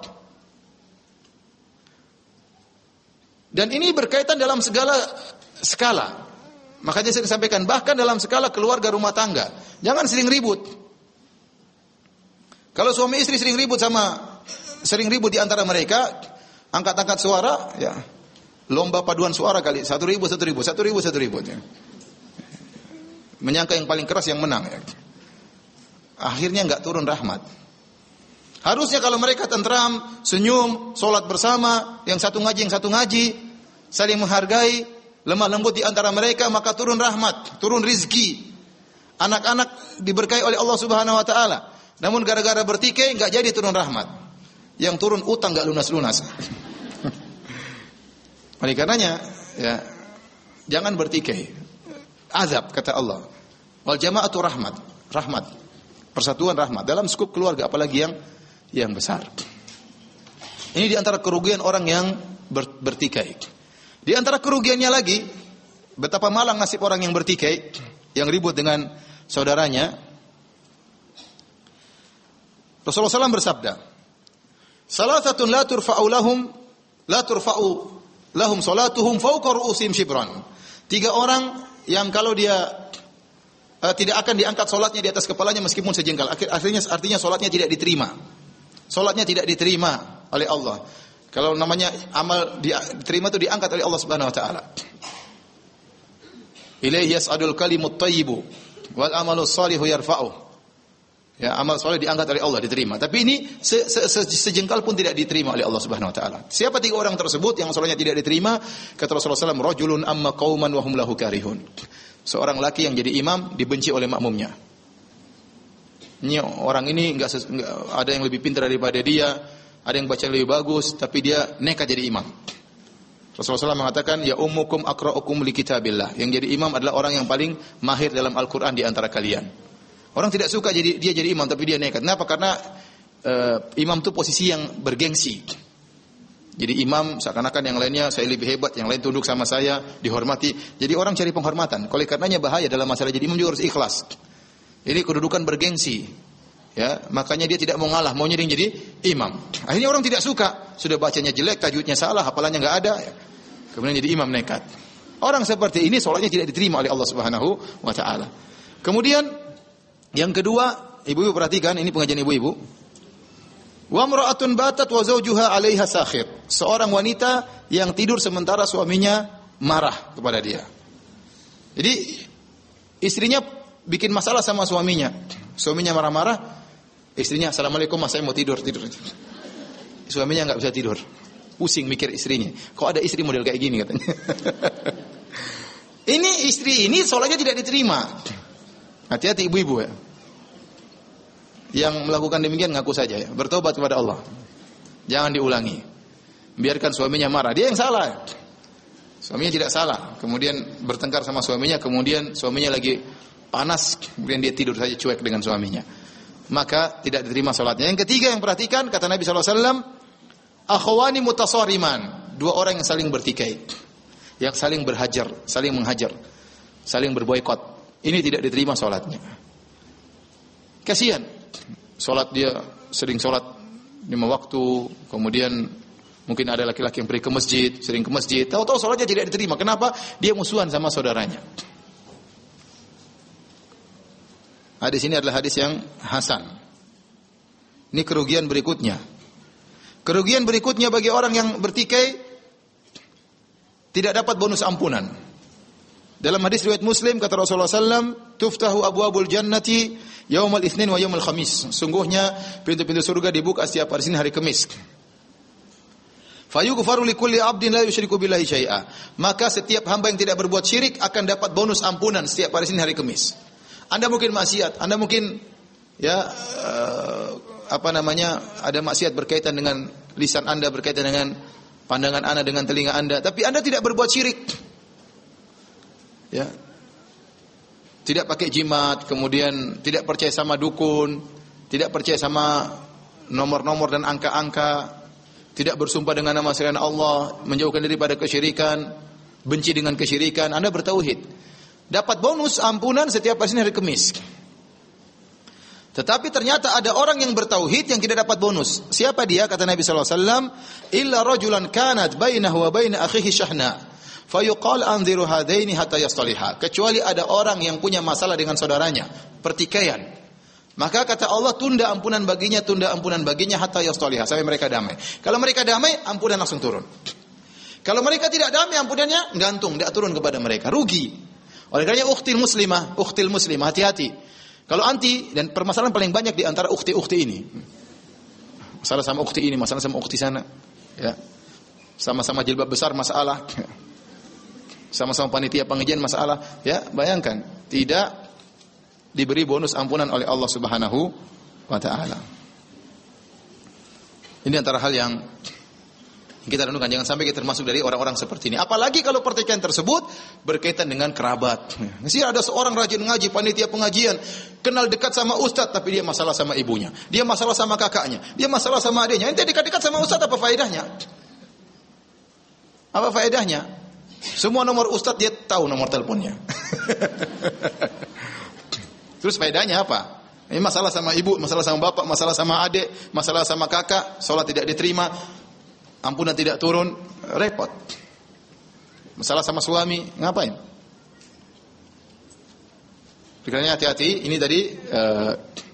Dan ini berkaitan dalam segala skala. Makanya saya sampaikan bahkan dalam skala keluarga rumah tangga. Jangan sering ribut. Kalau suami istri sering ribut sama sering ribut di antara mereka, angkat-angkat suara, ya. Lomba paduan suara kali, satu ribu, satu ribu, satu ribu, satu ribu. Ya. Menyangka yang paling keras yang menang. Ya. Akhirnya enggak turun rahmat. Harusnya kalau mereka tentram, senyum, sholat bersama, yang satu ngaji, yang satu ngaji, saling menghargai, lemah lembut di antara mereka, maka turun rahmat, turun rizki. Anak-anak diberkahi oleh Allah Subhanahu wa taala. Namun gara-gara bertikai enggak jadi turun rahmat. Yang turun utang enggak lunas-lunas. Oleh karenanya, ya, jangan bertikai. Azab kata Allah. Wal jama'atu rahmat, rahmat. Persatuan rahmat dalam skup keluarga apalagi yang yang besar. Ini di antara kerugian orang yang ber, bertikai. Di antara kerugiannya lagi, betapa malang nasib orang yang bertikai, yang ribut dengan saudaranya. Rasulullah sallallahu alaihi wasallam bersabda, "Salasatun la turfa'u lahum la turfa'u lahum salatuhum fawqa ru'usihim shibran." Tiga orang yang kalau dia uh, tidak akan diangkat salatnya di atas kepalanya meskipun sejengkal. Akhirnya artinya salatnya tidak diterima. Salatnya tidak diterima oleh Allah. Kalau namanya amal diterima itu diangkat oleh Allah Subhanahu wa taala. Ilaihi yas'adul kalimut thayyibu wal amalus shalihu yarfa'u. Ya, amal soleh diangkat oleh Allah, diterima. Tapi ini se, se, se, sejengkal pun tidak diterima oleh Allah Subhanahu wa taala. Siapa tiga orang tersebut yang solehnya tidak diterima? Kata Rasulullah sallallahu alaihi wasallam, rajulun amma qauman wa hum lahu karihun. Seorang laki yang jadi imam dibenci oleh makmumnya. Ini orang ini enggak, enggak ada yang lebih pintar daripada dia, ada yang baca lebih bagus, tapi dia nekat jadi imam. Rasulullah sallallahu alaihi wasallam mengatakan, ya ummukum aqra'ukum li kitabillah. Yang jadi imam adalah orang yang paling mahir dalam Al-Qur'an di antara kalian. Orang tidak suka jadi dia jadi imam tapi dia nekat. Kenapa? Karena uh, imam itu posisi yang bergengsi. Jadi imam seakan-akan yang lainnya saya lebih hebat, yang lain tunduk sama saya, dihormati. Jadi orang cari penghormatan. Oleh karenanya bahaya dalam masalah jadi imam juga harus ikhlas. Ini kedudukan bergengsi. Ya, makanya dia tidak mau ngalah, mau nyering jadi imam. Akhirnya orang tidak suka. Sudah bacanya jelek, tajwidnya salah, hafalannya enggak ada. Kemudian jadi imam nekat. Orang seperti ini salatnya tidak diterima oleh Allah Subhanahu wa taala. Kemudian yang kedua, ibu-ibu perhatikan, ini pengajian ibu-ibu. Wa imra'atun batat wa zawjuha 'alaiha sakhir. Seorang wanita yang tidur sementara suaminya marah kepada dia. Jadi istrinya bikin masalah sama suaminya. Suaminya marah-marah, istrinya, "Assalamualaikum, Mas, saya mau tidur, tidur." Suaminya enggak bisa tidur. Pusing mikir istrinya. Kok ada istri model kayak gini katanya. Ini istri ini soalnya tidak diterima. Hati-hati ibu-ibu ya. Yang melakukan demikian ngaku saja ya. Bertobat kepada Allah. Jangan diulangi. Biarkan suaminya marah. Dia yang salah. Suaminya tidak salah. Kemudian bertengkar sama suaminya. Kemudian suaminya lagi panas. Kemudian dia tidur saja cuek dengan suaminya. Maka tidak diterima salatnya. Yang ketiga yang perhatikan. Kata Nabi shallallahu alaihi wasallam. Akhwani mutasariman. Dua orang yang saling bertikai. Yang saling berhajar. Saling menghajar. Saling berboykot. Ini tidak diterima salatnya. Kasihan. Salat dia sering salat lima waktu, kemudian mungkin ada laki-laki yang pergi ke masjid, sering ke masjid, tahu-tahu salatnya tidak diterima. Kenapa? Dia musuhan sama saudaranya. Hadis ini adalah hadis yang hasan. Ini kerugian berikutnya. Kerugian berikutnya bagi orang yang bertikai, tidak dapat bonus ampunan. Dalam hadis riwayat Muslim kata Rasulullah sallallahu alaihi wasallam, "Tuftahu abwabul jannati yaumal itsnin wa yaumal khamis." Sungguhnya pintu-pintu surga dibuka setiap hari Senin hari Kamis. Fayughfaru likulli 'abdin la yusyriku billahi syai'a. Maka setiap hamba yang tidak berbuat syirik akan dapat bonus ampunan setiap hari Senin hari Kamis. Anda mungkin maksiat, Anda mungkin ya uh, apa namanya? ada maksiat berkaitan dengan lisan Anda, berkaitan dengan pandangan Anda, dengan telinga Anda, tapi Anda tidak berbuat syirik. Ya. Tidak pakai jimat, kemudian tidak percaya sama dukun, tidak percaya sama nomor-nomor dan angka-angka, tidak bersumpah dengan nama selain Allah, menjauhkan diri pada kesyirikan, benci dengan kesyirikan, Anda bertauhid. Dapat bonus ampunan setiap hari Kamis. Tetapi ternyata ada orang yang bertauhid yang tidak dapat bonus. Siapa dia? Kata Nabi sallallahu alaihi wasallam, "Illa rajulan kanat bainahu wa baina akhihi syahna." Fayuqal anziru hadaini hatta yastaliha. Kecuali ada orang yang punya masalah dengan saudaranya, pertikaian. Maka kata Allah, tunda ampunan baginya, tunda ampunan baginya hatta yastaliha, sampai mereka damai. Kalau mereka damai, ampunan langsung turun. Kalau mereka tidak damai, ampunannya gantung, tidak turun kepada mereka, rugi. Oleh karena ukhtil muslimah, ukhtil muslimah, hati-hati. Kalau anti, dan permasalahan paling banyak di antara ukhti-ukhti ini. Masalah sama ukhti ini, masalah sama ukhti sana. Ya. Sama-sama jilbab besar masalah. Sama-sama panitia pengajian masalah, ya, bayangkan tidak diberi bonus ampunan oleh Allah Subhanahu wa taala. Ini antara hal yang kita renungkan, jangan sampai kita termasuk dari orang-orang seperti ini. Apalagi kalau pertikaian tersebut berkaitan dengan kerabat. Mesti ada seorang rajin ngaji, panitia pengajian, kenal dekat sama ustaz tapi dia masalah sama ibunya. Dia masalah sama kakaknya, dia masalah sama adiknya. Ente dekat-dekat sama ustaz, apa faedahnya? Apa faedahnya? Semua nomor ustaz dia tahu nomor teleponnya. Terus faedahnya apa? Ini masalah sama ibu, masalah sama bapak, masalah sama adik, masalah sama kakak, salat tidak diterima, ampunan tidak turun, repot. Masalah sama suami, ngapain? Pikirannya hati-hati, ini tadi uh,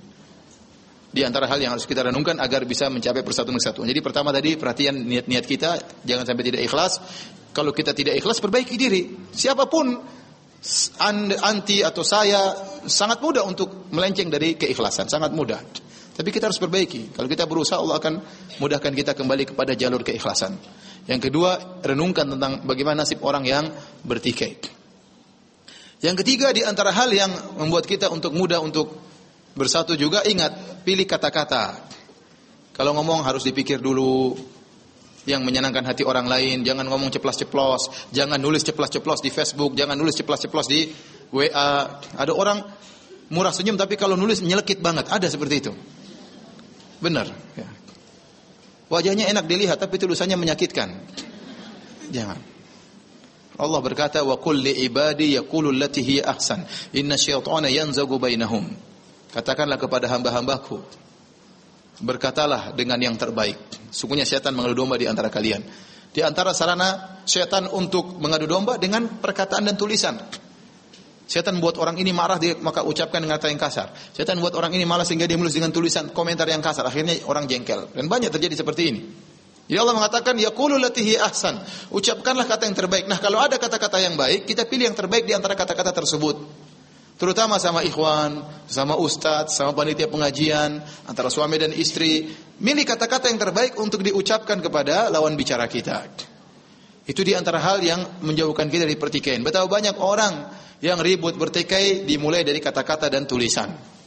di antara hal yang harus kita renungkan agar bisa mencapai persatuan kesatuan. Jadi pertama tadi perhatian niat-niat kita, jangan sampai tidak ikhlas. Kalau kita tidak ikhlas, perbaiki diri. Siapapun anti atau saya, sangat mudah untuk melenceng dari keikhlasan, sangat mudah. Tapi kita harus perbaiki. Kalau kita berusaha, Allah akan mudahkan kita kembali kepada jalur keikhlasan. Yang kedua, renungkan tentang bagaimana nasib orang yang bertikai. Yang ketiga, di antara hal yang membuat kita untuk mudah untuk bersatu juga, ingat, pilih kata-kata. Kalau ngomong harus dipikir dulu, yang menyenangkan hati orang lain, jangan ngomong ceplas-ceplos, jangan nulis ceplas-ceplos di Facebook, jangan nulis ceplas-ceplos di W A. Ada orang murah senyum tapi kalau nulis nyelekit banget, ada seperti itu. Benar, ya. Wajahnya enak dilihat tapi tulisannya menyakitkan. Jangan. Allah berkata, "Wa qul li ibadi yaqulu allati hiya ahsan, inna syaitana yanzagu bainahum." Katakanlah kepada hamba-hambaku, berkatalah dengan yang terbaik. Sungguhnya syaitan mengadu domba di antara kalian. Di antara sarana syaitan untuk mengadu domba dengan perkataan dan tulisan. Syaitan buat orang ini marah, dia maka ucapkan dengan kata yang kasar. Syaitan buat orang ini malas sehingga dia menulis dengan tulisan komentar yang kasar. Akhirnya orang jengkel. Dan banyak terjadi seperti ini. Jadi Allah mengatakan, yaqulu allati hiya ahsan. Ucapkanlah kata yang terbaik. Nah, kalau ada kata-kata yang baik, kita pilih yang terbaik di antara kata-kata tersebut. Terutama sama ikhwan, sama ustadz, sama panitia pengajian, antara suami dan istri. Milih kata-kata yang terbaik untuk diucapkan kepada lawan bicara kita. Itu di antara hal yang menjauhkan kita dari pertikaian. Betapa banyak orang yang ribut bertikai dimulai dari kata-kata dan tulisan.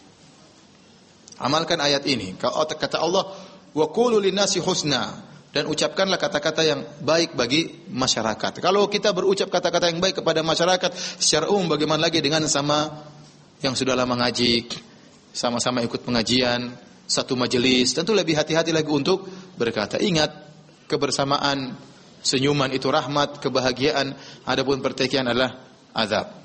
Amalkan ayat ini. Kata Allah, wa qulu linnasi husna. Dan ucapkanlah kata-kata yang baik bagi masyarakat. Kalau kita berucap kata-kata yang baik kepada masyarakat secara umum, bagaimana lagi dengan sama yang sudah lama ngaji, sama-sama ikut pengajian, satu majelis, tentu lebih hati-hati lagi untuk berkata. Ingat, kebersamaan, senyuman itu rahmat, kebahagiaan, adapun pertikaian adalah azab.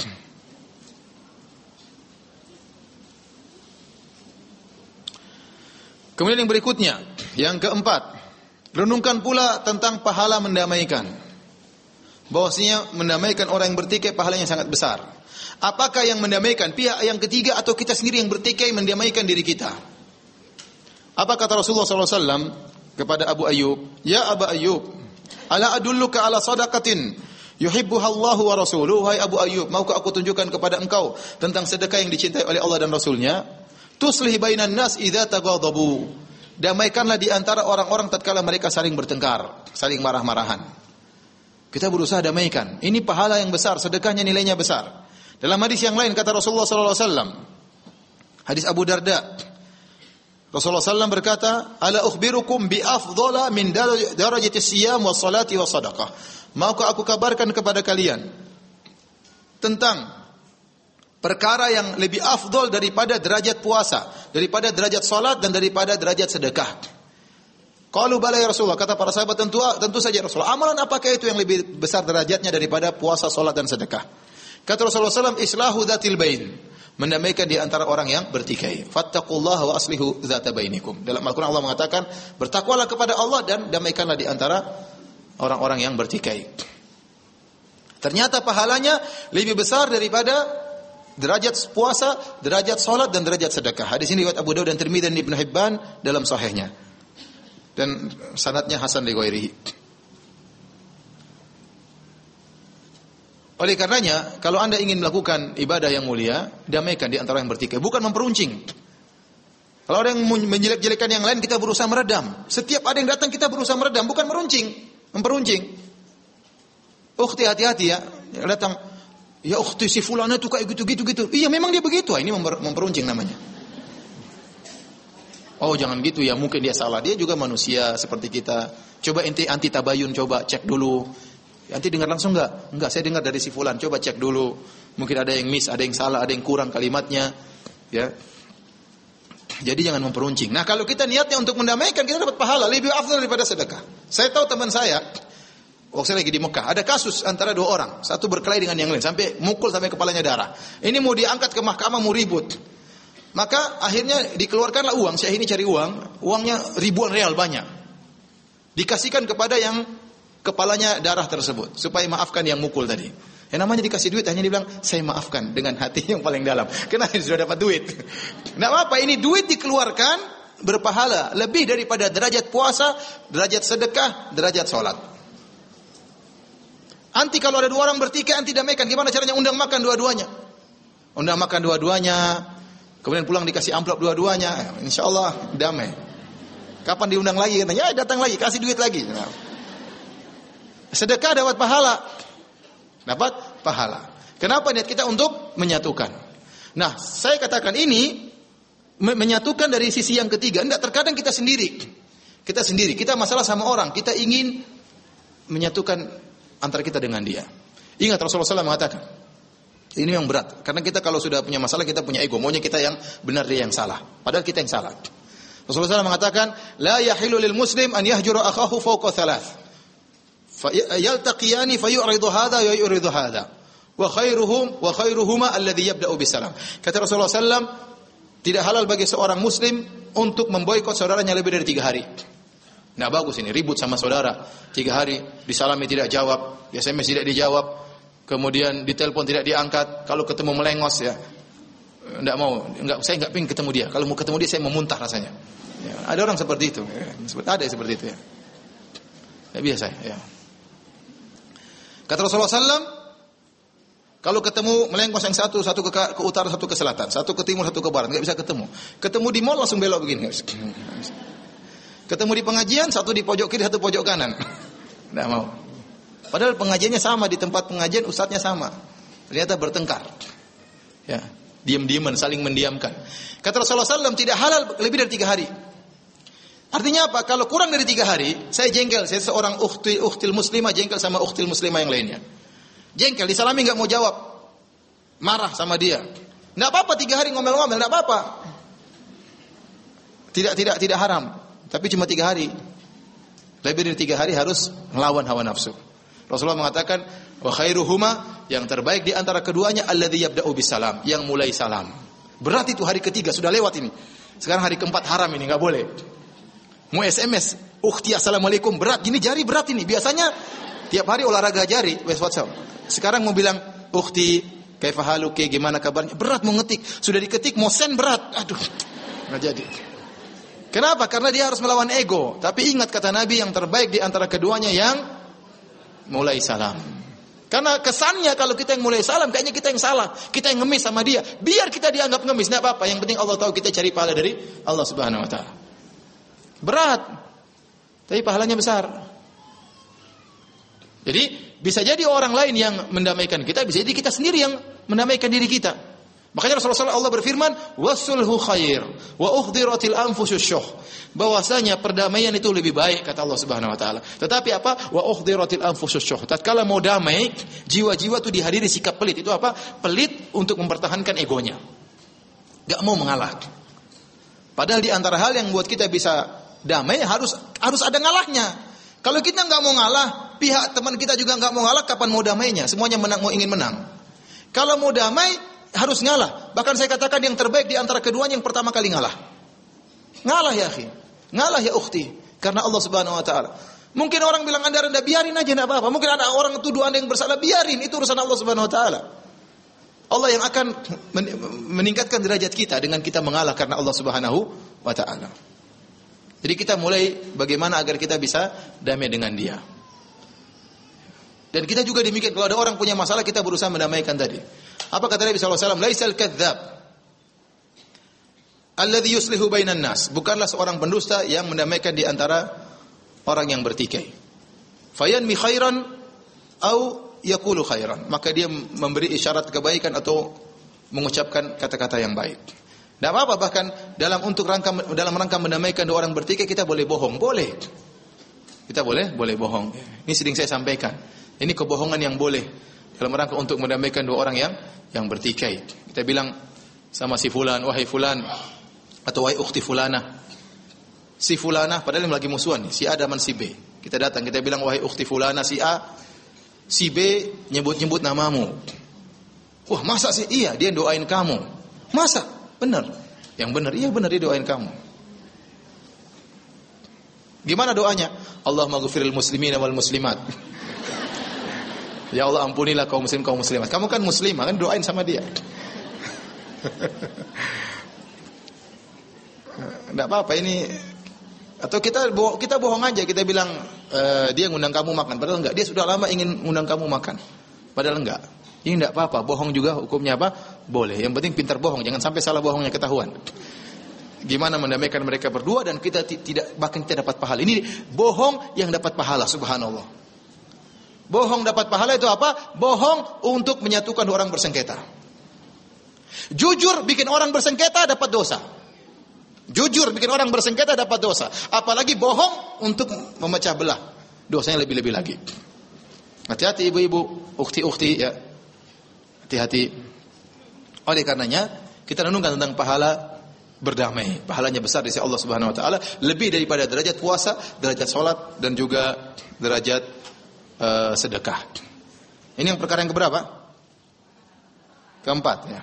Kemudian yang berikutnya, yang keempat, renungkan pula tentang pahala mendamaikan. Bahwasanya mendamaikan orang yang bertikai pahalanya sangat besar. Apakah yang mendamaikan pihak yang ketiga atau kita sendiri yang bertikai mendamaikan diri kita? Apa kata Rasulullah sallallahu alaihi wasallam kepada Abu Ayyub? Ya Abu Ayyub, ala adulluka ala sadaqatin yuhibbuha Allahu wa rasuluhu. Hai Abu Ayyub, maukah aku tunjukkan kepada engkau tentang sedekah yang dicintai oleh Allah dan Rasulnya? Tuslih bainan nas idza taghadabu. Damaikanlah di antara orang-orang tatkala mereka saling bertengkar, saling marah-marahan. Kita berusaha damaikan. Ini pahala yang besar, sedekahnya nilainya besar. Dalam hadis yang lain kata Rasulullah sallallahu alaihi wasallam, hadis Abu Darda, Rasulullah sallallahu alaihi wasallam berkata, "Ala ukhbirukum bi afdhala min darajati siyam was salati was sadaqah." Maukah aku kabarkan kepada kalian tentang perkara yang lebih afdol daripada derajat puasa, daripada derajat salat dan daripada derajat sedekah? Qalu bala ya Rasulullah, kata para sahabat, tentu tentu saja Rasulullah. Amalan apakah itu yang lebih besar derajatnya daripada puasa, salat dan sedekah? Kata Rasulullah sallallahu alaihi wasallam, islahu dzatil bain, mendamaikan di antara orang yang bertikai. Fattaqullaha wa aslihu dzata bainikum. Dalam Al-Qur'an Allah mengatakan, bertakwalah kepada Allah dan damaikanlah di antara orang-orang yang bertikai. Ternyata pahalanya lebih besar daripada derajat puasa, derajat salat dan derajat sedekah. Hadis ini riwayat Abu Dawud dan Tirmidzi dan Ibnu Hibban dalam sahihnya. Dan sanadnya hasan li ghairihi. Oleh karenanya, kalau Anda ingin melakukan ibadah yang mulia, damaikan di antara yang bertikai, bukan memperuncing. Kalau ada yang menjelek-jelekan yang lain, kita berusaha meredam. Setiap ada yang datang, kita berusaha meredam, bukan meruncing, memperuncing. Ukhti, hati-hati ya. Datang, ya ukhti si fulana itu kayak gitu-gitu gitu. Iya, memang dia begitu. Ini memperuncing namanya. Oh, jangan gitu ya, mungkin dia salah. Dia juga manusia seperti kita. Coba ente anti tabayun, coba cek dulu. Nanti dengar langsung enggak? Enggak, saya dengar dari si fulan. Coba cek dulu. Mungkin ada yang miss, ada yang salah, ada yang kurang kalimatnya. Ya. Jadi jangan memperuncing. Nah, kalau kita niatnya untuk mendamaikan, kita dapat pahala lebih afdal daripada sedekah. Saya tahu teman saya, waktu saya lagi di Mekah, ada kasus antara dua orang, satu berkelahi dengan yang lain sampai mukul sampai kepalanya darah. Ini mau diangkat ke mahkamah, mau ribut. Maka akhirnya dikeluarkanlah uang. Saya ini cari uang, uangnya ribuan real banyak. Dikasihkan kepada yang kepalanya darah tersebut supaya maafkan yang mukul tadi. Yang namanya dikasih duit hanya dibilang saya maafkan dengan hati yang paling dalam. Karena sudah dapat duit. Enggak apa-apa, ini duit dikeluarkan berpahala lebih daripada derajat puasa, derajat sedekah, derajat salat. Anti kalau ada dua orang bertikai, anti damaikan, gimana caranya? Undang makan dua-duanya. Undang makan dua-duanya, kemudian pulang dikasih amplop dua-duanya, insyaallah damai. Kapan diundang lagi? Katanya, ya datang lagi, kasih duit lagi. Sedekah dapat pahala. Dapat pahala. Kenapa niat kita untuk menyatukan? Nah, saya katakan ini menyatukan dari sisi yang ketiga. Enggak, terkadang kita sendiri. Kita sendiri, kita masalah sama orang, kita ingin menyatukan antara kita dengan dia. Ingat Rasulullah shallallahu alaihi wasallam mengatakan, ini yang berat. Karena kita kalau sudah punya masalah, kita punya ego. Maunya kita yang benar, dia yang salah. Padahal kita yang salah. Rasulullah shallallahu alaihi wasallam mengatakan, la yahilu lil muslim an yahjura akhahu fawqa thalath. Fayaltaqiyani fayuridu hadha wa yuridu hadha wa khairuhum wa khairuhuma alladhi yabda'u bisalam. Kata Rasulullah sallallahu alaihi wasallam, tidak halal bagi seorang muslim untuk memboikot saudaranya lebih dari tiga hari. Nah, bagus ini, ribut sama saudara tiga hari, disalami tidak jawab, di S M S tidak dijawab, kemudian ditelepon tidak diangkat, kalau ketemu melengos ya. Enggak mau, enggak, saya enggak pengen ketemu dia. Kalau mau ketemu dia saya mau muntah rasanya. Ya, ada orang seperti itu. Ya, ada seperti itu ya. Ya biasa ya. Kata Rasulullah sallallahu alaihi wasallam, kalau ketemu melengkos yang satu, satu ke, ke utara, satu ke selatan, satu ke timur, satu ke barat, enggak bisa ketemu. Ketemu di mall langsung belok begini. Ketemu di pengajian, satu di pojok kiri, satu pojok kanan. Enggak mau. Padahal pengajiannya sama, di tempat pengajian ustadznya sama. Ternyata bertengkar. Ya, diam-diaman, saling mendiamkan. Kata Rasulullah sallallahu alaihi wasallam, tidak halal lebih dari tiga hari. Artinya apa? Kalau kurang dari tiga hari, saya jengkel. Saya seorang ukhti, ukhtil muslimah jengkel sama ukhtil muslimah yang lainnya. Jengkel, disalami nggak mau jawab. Marah sama dia. Nggak apa-apa tiga hari ngomel-ngomel, nggak apa-apa. Tidak, tidak, tidak haram. Tapi cuma tiga hari. Lebih dari tiga hari harus melawan hawa nafsu. Rasulullah mengatakan, wa khairuhuma, yang terbaik di antara keduanya alladzi yabda'u bisalam, yang mulai salam. Berat itu hari ketiga, sudah lewat ini. Sekarang hari keempat haram ini, nggak boleh. Mau S M S, ukhti assalamualaikum, berat, gini jari berat ini. Biasanya tiap hari olahraga jari, WhatsApp. Sekarang mau bilang, ukhti, kaifa haluki, gimana kabarnya? Berat mau ngetik, sudah diketik mau send berat. Aduh, nggak jadi. Kenapa? Karena dia harus melawan ego. Tapi ingat kata Nabi, yang terbaik di antara keduanya yang mulai salam. Karena kesannya kalau kita yang mulai salam, kayaknya kita yang salah. Kita yang ngemis sama dia. Biar kita dianggap ngemis, tidak apa-apa. Yang penting Allah tahu kita cari pahala dari Allah Subhanahu Wa Taala. Berat, tapi pahalanya besar. Jadi bisa jadi orang lain yang mendamaikan kita, bisa jadi kita sendiri yang mendamaikan diri kita. Makanya Rasulullah Allah berfirman, wasulhu khair wa uhdiratil anfusus syuh. Bahwasanya perdamaian itu lebih baik kata Allah Subhanahu Wa Taala. Tetapi apa? Wa uhdiratil anfusus syuh. Tatkala mau damai, jiwa-jiwa itu dihadiri sikap pelit. Itu apa? Pelit untuk mempertahankan egonya. Gak mau mengalah. Padahal di antara hal yang buat kita bisa damai harus harus ada ngalahnya. Kalau kita nggak mau ngalah, pihak teman kita juga nggak mau ngalah, kapan mau damainya? Semuanya menang, mau ingin menang. Kalau mau damai harus ngalah. Bahkan saya katakan yang terbaik di antara keduanya yang pertama kali ngalah. Ngalah ya akhi. Ngalah ya ukhti. Karena Allah Subhanahu Wa Taala. Mungkin orang bilang Anda rendah, biarin aja enggak apa-apa. Mungkin ada orang tuduh Anda yang bersalah, biarin, itu urusan Allah Subhanahu Wa Taala. Allah yang akan meningkatkan derajat kita dengan kita mengalah karena Allah Subhanahu Wa Taala. Jadi kita mulai bagaimana agar kita bisa damai dengan dia. Dan kita juga demikian, kalau ada orang punya masalah kita berusaha mendamaikan tadi. Apa kata Nabi sallallahu alaihi wasallam? Laisal kadzdzab alladhi yuslihu bainan nas. Bukanlah seorang pendusta yang mendamaikan di antara orang yang bertikai. Fayanmi khairan au yaqulu khairan. Maka dia memberi isyarat kebaikan atau mengucapkan kata-kata yang baik. Tidak apa-apa, bahkan dalam untuk rangka dalam rangka mendamaikan dua orang bertikai kita boleh bohong, boleh. Kita boleh, boleh bohong. Ini sering saya sampaikan. Ini kebohongan yang boleh dalam rangka untuk mendamaikan dua orang yang yang bertikai. Kita bilang sama si fulan, wahai fulan, atau wahai ukhti fulana. Si fulana padahal lagi musuhan nih, si A dan si B. Kita datang, kita bilang wahai ukhti fulana, si A, si B nyebut-nyebut namamu. Wah, masa sih? Iya, dia doain kamu. Masa? Benar. Yang benar, iya benar, dia doain kamu. Gimana doanya? Allahumma ghfiril muslimina wal muslimat. Ya Allah, ampunilah kaum muslim kaum muslimat. Kamu kan muslimah, kan doain sama dia. Enggak apa-apa ini. Atau kita bohong, kita bohong aja, kita bilang e, dia ngundang kamu makan, padahal enggak. Dia sudah lama ingin ngundang kamu makan, padahal enggak. Ini enggak apa-apa. Bohong juga hukumnya apa? Boleh. Yang penting pintar bohong, jangan sampai salah bohongnya ketahuan. Gimana mendamaikan mereka berdua dan kita t- tidak bahkan kita dapat pahala. Ini bohong yang dapat pahala, subhanallah. Bohong dapat pahala itu apa? Bohong untuk menyatukan dua orang bersengketa. Jujur bikin orang bersengketa dapat dosa. Jujur bikin orang bersengketa dapat dosa. Apalagi bohong untuk memecah belah. Dosanya lebih-lebih lagi. Hati-hati ibu-ibu, ukhti-ukhti ya. Hati-hati. Oleh karenanya kita renungkan tentang pahala berdamai. Pahalanya besar di sisi Allah Subhanahu Wa Taala, lebih daripada derajat puasa, derajat salat dan juga derajat uh, sedekah. Ini yang perkara yang keberapa? Keempat ya.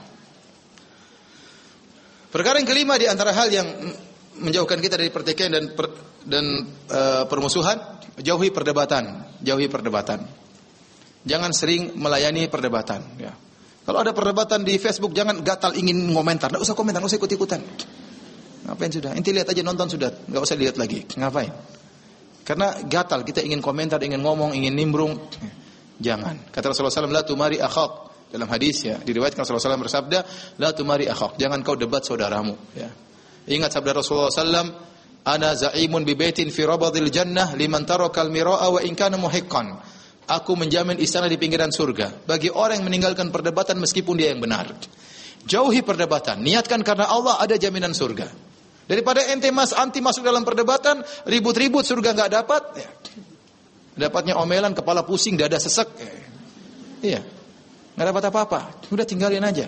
Perkara yang kelima di antara hal yang menjauhkan kita dari pertikaian dan per, dan uh, permusuhan, jauhi perdebatan, jauhi perdebatan. Jangan sering melayani perdebatan ya. Kalau ada perdebatan di Facebook, jangan gatal ingin komentar. Nggak usah komentar, nggak usah ikut-ikutan. Ngapain sudah? Inti lihat aja, nonton sudah. Nggak usah lihat lagi. Ngapain? Karena gatal, kita ingin komentar, ingin ngomong, ingin nimbrung. Jangan. Kata Rasulullah shallallahu alaihi wasallam, la tumari akhak. Dalam hadis ya, diriwayatkan Rasulullah shallallahu alaihi wasallam bersabda, la tumari akhak. Jangan kau debat saudaramu. Ya. Ingat sabda Rasulullah shallallahu alaihi wasallam, ana za'imun bi baitin fi rabadil jannah liman taraka al-mira'a wa in kana muhiqqan. Aku menjamin istana di pinggiran surga bagi orang yang meninggalkan perdebatan meskipun dia yang benar. Jauhi perdebatan, niatkan karena Allah, ada jaminan surga. Daripada ente mas anti masuk dalam perdebatan, ribut-ribut surga enggak dapat, ya. Dapatnya omelan, kepala pusing, dada sesek. Ya. Iya. Enggak dapat apa-apa. Udah tinggalin aja.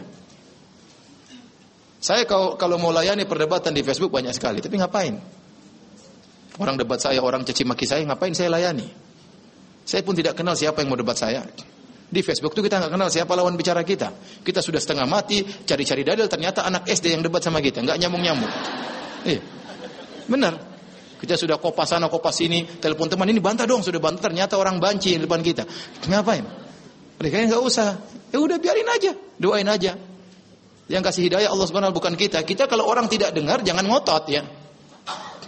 Saya kalau kalau mau layani perdebatan di Facebook banyak sekali, tapi ngapain? Orang debat saya, orang caci maki saya, ngapain saya layani? Saya pun tidak kenal siapa yang mau debat saya. Di Facebook itu kita nggak kenal siapa lawan bicara kita. Kita sudah setengah mati, cari-cari dalil, ternyata anak S D yang debat sama kita. Nggak nyambung-nyambung. Iya. Benar. Kita sudah kopas sana, kopas sini, telepon teman, ini bantah dong, sudah bantah, ternyata orang banci di depan kita. Ngapain? Mereka nggak usah. Ya udah biarin aja, doain aja. Yang kasih hidayah Allah Subhanahu wa taala bukan kita. Kita kalau orang tidak dengar jangan ngotot ya.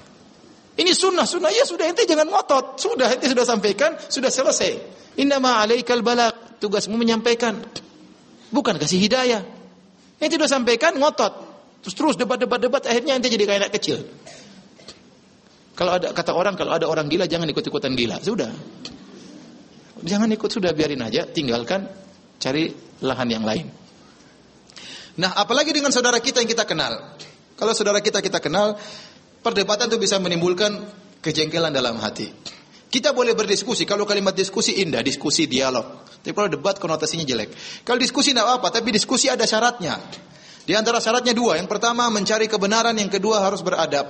Ini sunnah, sunnah. Ya sudah, ente jangan ngotot. Sudah, ente sudah sampaikan, sudah selesai. Innama alaikal balagh. Tugasmu menyampaikan. Bukan kasih hidayah. Ente sudah sampaikan, ngotot. Terus terus debat-debat-debat, akhirnya ente jadi kayak anak kecil. Kalau ada kata orang, kalau ada orang gila jangan ikut-ikutan gila. Sudah. Jangan ikut, sudah biarin aja, tinggalkan, cari lahan yang lain. Nah, apalagi dengan saudara kita yang kita kenal. Kalau saudara kita kita kenal, perdebatan itu bisa menimbulkan kejengkelan dalam hati. Kita boleh berdiskusi, kalau kalimat diskusi indah, diskusi dialog. Tapi kalau debat konotasinya jelek. Kalau diskusi tidak apa, tapi diskusi ada syaratnya. Di antara syaratnya dua. Yang pertama mencari kebenaran, yang kedua harus beradab.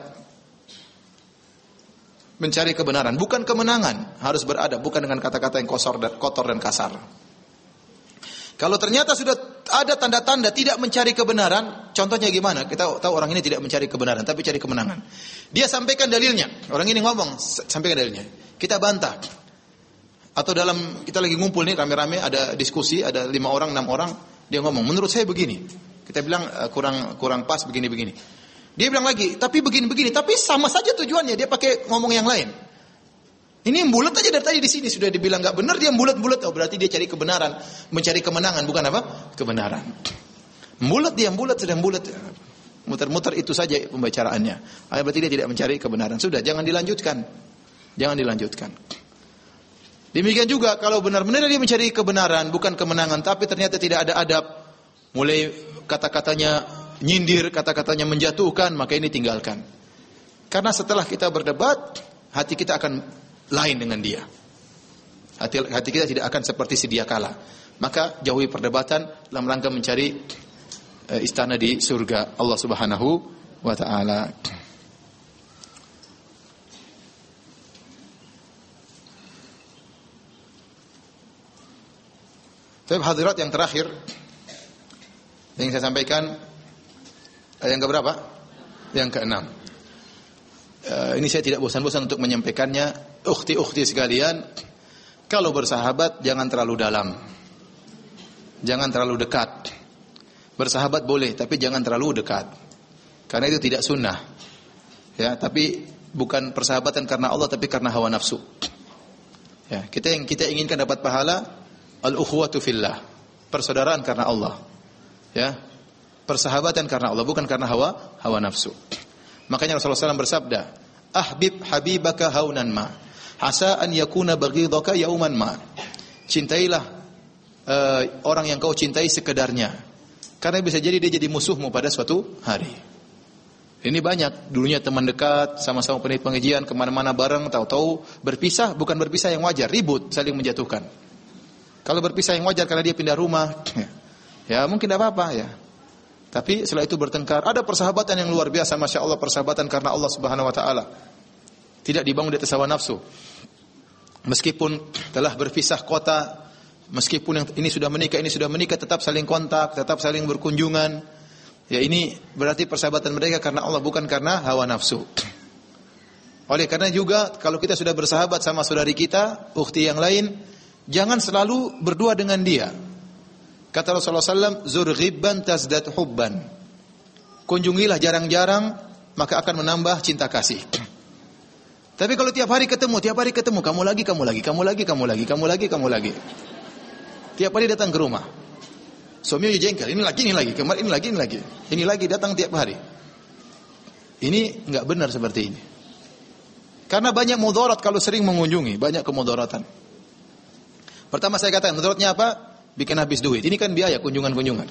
Mencari kebenaran, bukan kemenangan, harus beradab, bukan dengan kata-kata yang kotor dan kotor dan kasar. Kalau ternyata sudah ada tanda-tanda tidak mencari kebenaran, contohnya gimana? Kita tahu orang ini tidak mencari kebenaran, tapi cari kemenangan. Dia sampaikan dalilnya. Orang ini ngomong, sampaikan dalilnya. Kita bantah. Atau dalam kita lagi ngumpul nih rame-rame, ada diskusi, ada lima orang, enam orang, dia ngomong, menurut saya begini. Kita bilang kurang kurang pas begini-begini. Dia bilang lagi, tapi begini-begini, tapi sama saja tujuannya. Dia pakai ngomong yang lain. Ini yang bulat aja dari tadi di sini sudah dibilang enggak benar, dia bulat-bulat. Oh, berarti dia cari kebenaran, mencari kemenangan, bukan apa? Kebenaran. Bulat dia, bulat sedang bulat. Muter-muter itu saja pembicaraannya. Ah, berarti dia tidak mencari kebenaran. Sudah, jangan dilanjutkan. Jangan dilanjutkan. Demikian juga kalau benar-benar dia mencari kebenaran, bukan kemenangan, tapi ternyata tidak ada adab, mulai kata-katanya nyindir, kata-katanya menjatuhkan, maka ini tinggalkan. Karena setelah kita berdebat, hati kita akan lain dengan dia. Hati, hati kita tidak akan seperti sedia kala. Maka jauhi perdebatan dalam rangka mencari uh, istana di surga Allah Subhanahu wa taala. Tapi hadirat yang terakhir yang saya sampaikan, yang keberapa? Yang keenam. Uh, ini saya tidak bosan-bosan untuk menyampaikannya. Ukhti-ukhti sekalian, kalau bersahabat jangan terlalu dalam. Jangan terlalu dekat. Bersahabat boleh, tapi jangan terlalu dekat. Karena itu tidak sunnah. Ya, tapi bukan persahabatan karena Allah, tapi karena hawa nafsu. Ya, kita yang kita inginkan dapat pahala al-ukhuwatu fillah. Persaudaraan karena Allah. Ya. Persahabatan karena Allah, bukan karena hawa hawa nafsu. Makanya Rasulullah shallallahu alaihi wasallam bersabda, "Ahbib habibaka haunan ma, asa an yakuna baghidaka yauman ma." Cintailah uh, orang yang kau cintai sekedarnya, karena bisa jadi dia jadi musuhmu pada suatu hari. Ini banyak, dulunya teman dekat, sama-sama pengajian, kemana-mana bareng, tahu-tahu berpisah, bukan berpisah yang wajar, ribut, saling menjatuhkan. Kalau berpisah yang wajar karena dia pindah rumah, ya mungkin tidak apa-apa ya. Tapi setelah itu bertengkar. Ada persahabatan yang luar biasa, Masya Allah, persahabatan karena Allah Subhanahu Wa Taala. Tidak dibangun di atas hawa nafsu. Meskipun telah berpisah kota, meskipun yang ini sudah menikah, ini sudah menikah, tetap saling kontak, tetap saling berkunjungan. Ya, ini berarti persahabatan mereka karena Allah, bukan karena hawa nafsu. Oleh karena juga kalau kita sudah bersahabat sama saudari kita, ukhti yang lain, jangan selalu berdua dengan dia. Kata Rasulullah sallallahu alaihi wasallam, zur ghibban tazdad hubban. Kunjungilah jarang-jarang, maka akan menambah cinta kasih. Tapi kalau tiap hari ketemu, tiap hari ketemu, kamu lagi, kamu lagi, kamu lagi, kamu lagi, kamu lagi, kamu lagi. Tiap hari datang ke rumah. Suaminya jengkel, ini lagi, ini lagi, kemarin ini lagi, ini lagi. Ini lagi datang tiap hari. Ini enggak benar seperti ini. Karena banyak mudarat kalau sering mengunjungi, banyak kemudaratan. Pertama saya katakan, mudaratnya apa? Bikin habis duit. Ini kan biaya kunjungan-kunjungan.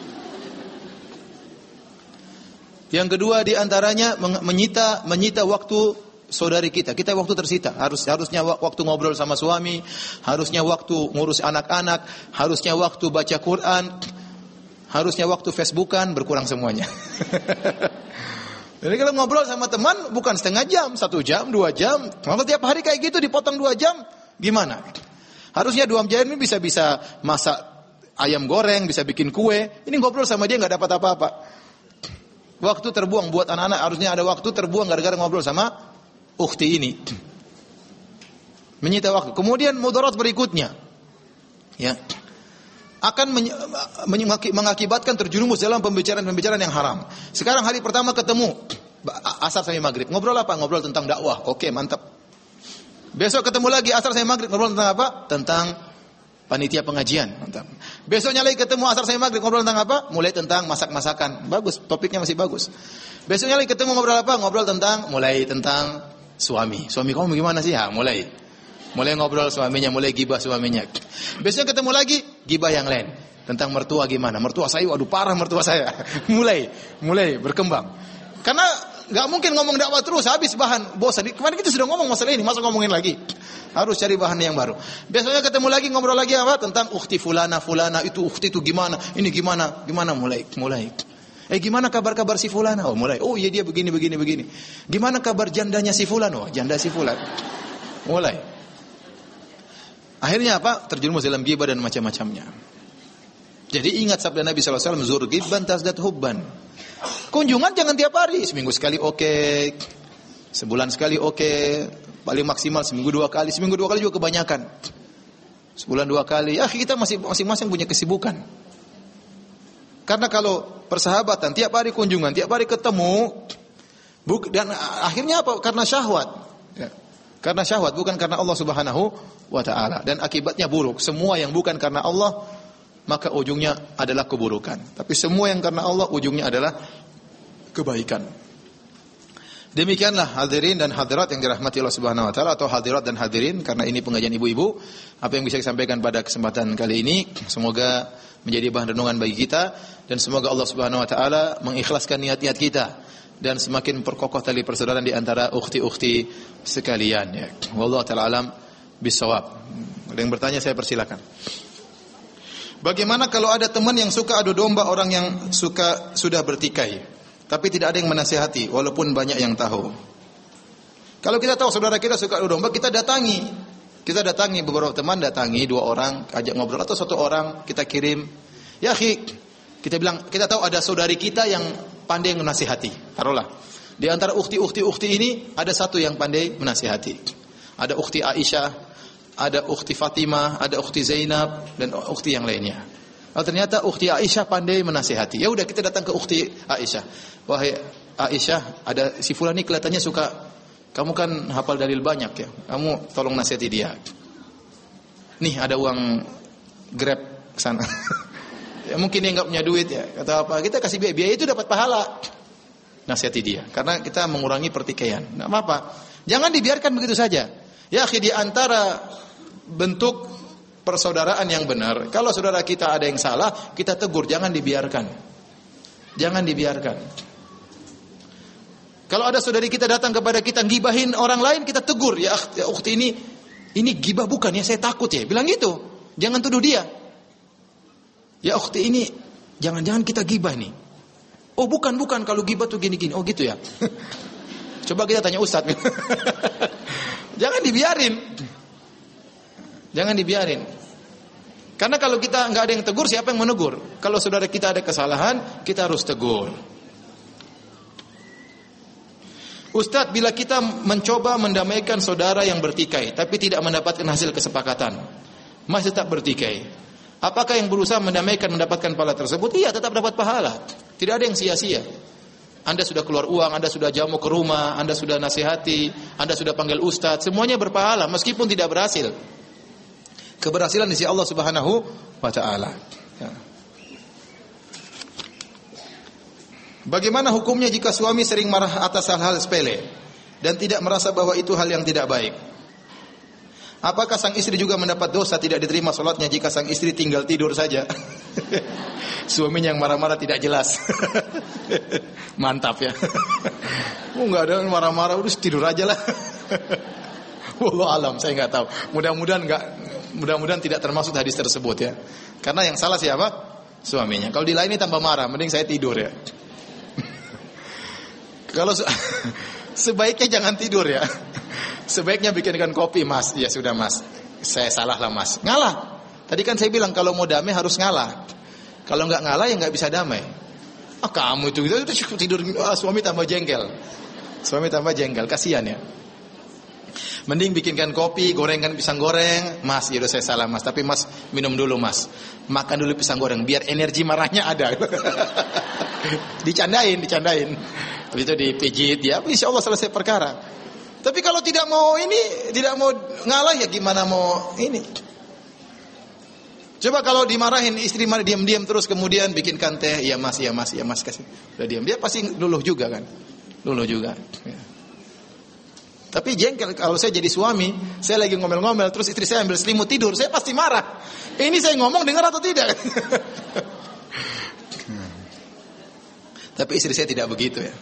Yang kedua di antaranya menyita menyita waktu saudari kita. Kita waktu tersita. Harus harusnya waktu ngobrol sama suami, harusnya waktu ngurus anak-anak, harusnya waktu baca Quran, harusnya waktu Facebookan, berkurang semuanya. Jadi kalau ngobrol sama teman bukan setengah jam, satu jam, dua jam. Kalau tiap hari kayak gitu dipotong dua jam, gimana? Harusnya dua jam ini bisa-bisa masak ayam goreng, bisa bikin kue. Ini ngobrol sama dia nggak dapat apa-apa. Waktu terbuang buat anak-anak, harusnya ada waktu terbuang gara-gara ngobrol sama ukhti ini. Menyita waktu. Kemudian mudarat berikutnya, ya, akan mengakibatkan terjerumus dalam pembicaraan-pembicaraan yang haram. Sekarang hari pertama ketemu, asar sampai maghrib. Ngobrol apa? Ngobrol tentang dakwah. Oke, mantap. Besok ketemu lagi asar sampai maghrib. Ngobrol tentang apa? Tentang panitia pengajian. Mantap. Besoknya lagi ketemu asar sampai maghrib. Ngobrol tentang apa? Mulai tentang masak-masakan. Bagus, topiknya masih bagus. Besoknya lagi ketemu ngobrol apa? Ngobrol tentang, mulai tentang suami. Suami kamu gimana sih? Ha, mulai. Mulai ngobrol suaminya, mulai gibah suaminya. Besoknya ketemu lagi, gibah yang lain. Tentang mertua gimana? Mertua saya, waduh parah mertua saya. mulai, mulai berkembang. Karena nggak mungkin ngomong dakwah terus, habis bahan, bosan. Kemarin kita sudah ngomong masalah ini, masa ngomongin lagi? Harus cari bahan yang baru. Besoknya ketemu lagi, ngobrol lagi apa? Tentang ukhti fulana, fulana, itu ukhti itu gimana? Ini gimana? Gimana? Mulai, mulai. Eh gimana kabar-kabar si fulana? Oh mulai. Oh iya dia begini, begini, begini. Gimana kabar jandanya si fulan? Oh janda si fulan. Mulai. Akhirnya apa? Terjerumus dalam ghibah dan macam-macamnya. Jadi ingat sabda Nabi sallallahu alaihi wasallam, zur ghibban tazdad hubban. Kunjungan jangan tiap hari, seminggu sekali oke, okay. Sebulan sekali oke, okay. Paling maksimal seminggu dua kali, seminggu dua kali juga kebanyakan. Sebulan dua kali, ya kita masih masing-masing punya kesibukan. Karena kalau persahabatan tiap hari kunjungan, tiap hari ketemu, buk, dan akhirnya apa? Karena syahwat, ya. Karena syahwat bukan karena Allah Subhanahu wa taala, dan akibatnya buruk. Semua yang bukan karena Allah maka ujungnya adalah keburukan. Tapi semua yang karena Allah ujungnya adalah kebaikan. Demikianlah hadirin dan hadirat yang dirahmati Allah Subhanahu wa taala, atau hadirat dan hadirin karena ini pengajian ibu-ibu. Apa yang bisa saya sampaikan pada kesempatan kali ini semoga menjadi bahan renungan bagi kita, dan semoga Allah Subhanahu wa taala mengikhlaskan niat-niat kita dan semakin perkokoh tali persaudaraan di antara ukhti-ukhti sekalian ya. Wallahu taala alam bisawab. Ada yang bertanya saya persilakan. Bagaimana kalau ada teman yang suka adu domba orang yang suka sudah bertikai, tapi tidak ada yang menasihati walaupun banyak yang tahu? Kalau kita tahu saudara kita suka adu domba, kita datangi. Kita datangi beberapa teman, datangi dua orang, ajak ngobrol, atau satu orang kita kirim. Ya akhi, kita bilang kita tahu ada saudari kita yang pandai menasihati. Taruhlah di antara ukhti-ukhti-ukhti ini ada satu yang pandai menasihati. Ada ukhti Aisyah, ada ukhti Fatimah, ada ukhti Zainab, dan ukhti yang lainnya. Oh, ternyata ukhti Aisyah pandai menasihati. Ya udah kita datang ke ukhti Aisyah. Wahai Aisyah, ada si fulan ini kelihatannya suka, kamu kan hafal dalil banyak ya. Kamu tolong nasihati dia. Nih ada uang Grab ke sana. Ya, mungkin dia enggak punya duit ya. Kata apa? Kita kasih biaya, biaya itu dapat pahala. Nasihati dia. Karena kita mengurangi pertikaian. Enggak apa-apa. Jangan dibiarkan begitu saja. Ya akhi, di antara bentuk persaudaraan yang benar, kalau saudara kita ada yang salah, kita tegur, jangan dibiarkan. Jangan dibiarkan. Kalau ada saudari kita datang kepada kita gibahin orang lain, kita tegur, ya ukhti ini ini gibah bukan ya, saya takut ya. Bilang gitu. Jangan tuduh dia. Ya ukhti ini jangan-jangan kita gibah nih. Oh bukan bukan, kalau gibah tuh gini-gini. Oh gitu ya. Coba kita tanya ustaz. Jangan dibiarin. Jangan dibiarin. Karena kalau kita nggak ada yang tegur, siapa yang menegur? Kalau saudara kita ada kesalahan, kita harus tegur. Ustaz, bila kita mencoba mendamaikan saudara yang bertikai, tapi tidak mendapatkan hasil kesepakatan, masih tetap bertikai, apakah yang berusaha mendamaikan mendapatkan pahala tersebut? Iya, tetap dapat pahala. Tidak ada yang sia-sia. Anda sudah keluar uang, Anda sudah jamu ke rumah, Anda sudah nasihati, Anda sudah panggil ustaz, semuanya berpahala meskipun tidak berhasil. Keberhasilan di sisi Allah Subhanahu wa taala. Ya. Bagaimana hukumnya jika suami sering marah atas hal-hal sepele dan tidak merasa bahwa itu hal yang tidak baik? Apakah sang istri juga mendapat dosa tidak diterima salatnya jika sang istri tinggal tidur saja? Suaminya yang marah-marah tidak jelas. Mantap ya. Oh enggak ada marah-marah, udah tidur aja lah. Wallahu alam, saya enggak tahu. Mudah-mudahan enggak, mudah-mudahan tidak termasuk hadis tersebut ya. Karena yang salah siapa? Suaminya. Kalau dilayani tambah marah, mending saya tidur ya. Kalau sebaiknya jangan tidur ya. Sebaiknya bikinkan kopi, Mas. Ya sudah, Mas. Saya salah lah, Mas. Ngalah. Tadi kan saya bilang kalau mau damai harus ngalah. Kalau enggak ngalah ya enggak bisa damai. Ah kamu itu itu tidur, ah, suami tambah jengkel. Suami tambah jengkel, kasihan ya. Mending bikinkan kopi, gorengkan pisang goreng. Mas, ya udah saya salah Mas, tapi Mas minum dulu Mas. Makan dulu pisang goreng biar energi marahnya ada. Dicandain, dicandain. Habis itu dipijit ya, insya Allah selesai perkara. Tapi kalau tidak mau ini, tidak mau ngalah ya gimana mau ini? Coba kalau dimarahin istri malah diam-diam terus kemudian bikinkan teh, ya mas, ya mas, ya mas kasih. Udah diam, dia pasti luluh juga kan, luluh juga. Ya. Tapi jengkel kalau saya jadi suami, saya lagi ngomel-ngomel terus istri saya ambil selimut tidur, saya pasti marah. Ini saya ngomong dengar atau tidak? Tapi istri saya tidak begitu ya.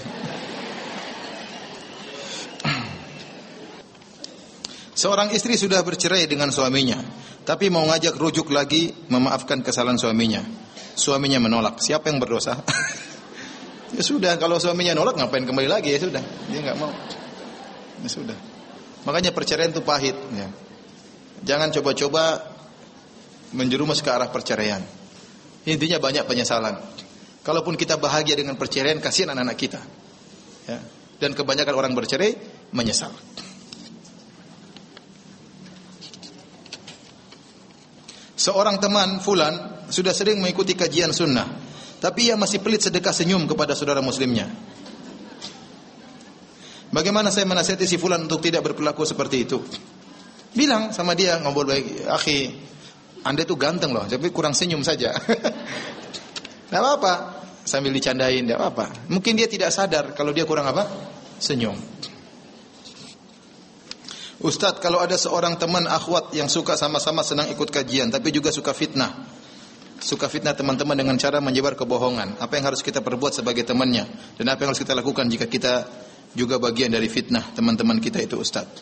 Seorang istri sudah bercerai dengan suaminya, tapi mau ngajak rujuk lagi memaafkan kesalahan suaminya. Suaminya menolak. Siapa yang berdosa? Ya sudah, kalau suaminya nolak ngapain kembali lagi, ya sudah. Dia enggak mau. Ya sudah. Makanya perceraian itu pahit ya. Jangan coba-coba menjerumus ke arah perceraian. Intinya banyak penyesalan. Kalaupun kita bahagia dengan perceraian, kasihan anak-anak kita. Ya. Dan kebanyakan orang bercerai menyesal. Seorang teman fulan sudah sering mengikuti kajian sunnah, tapi ia masih pelit sedekah senyum kepada saudara muslimnya. Bagaimana saya menasihati si fulan untuk tidak berperilaku seperti itu? Bilang sama dia, ngobrol baik, akhi, Anda itu ganteng loh, tapi kurang senyum saja. Tidak apa-apa, sambil dicandain, tidak apa-apa. Mungkin dia tidak sadar kalau dia kurang apa? Senyum. Ustadz, kalau ada seorang teman akhwat yang suka sama-sama senang ikut kajian, tapi juga suka fitnah, suka fitnah teman-teman dengan cara menyebar kebohongan, apa yang harus kita perbuat sebagai temannya? Dan apa yang harus kita lakukan jika kita juga bagian dari fitnah teman-teman kita itu, Ustadz?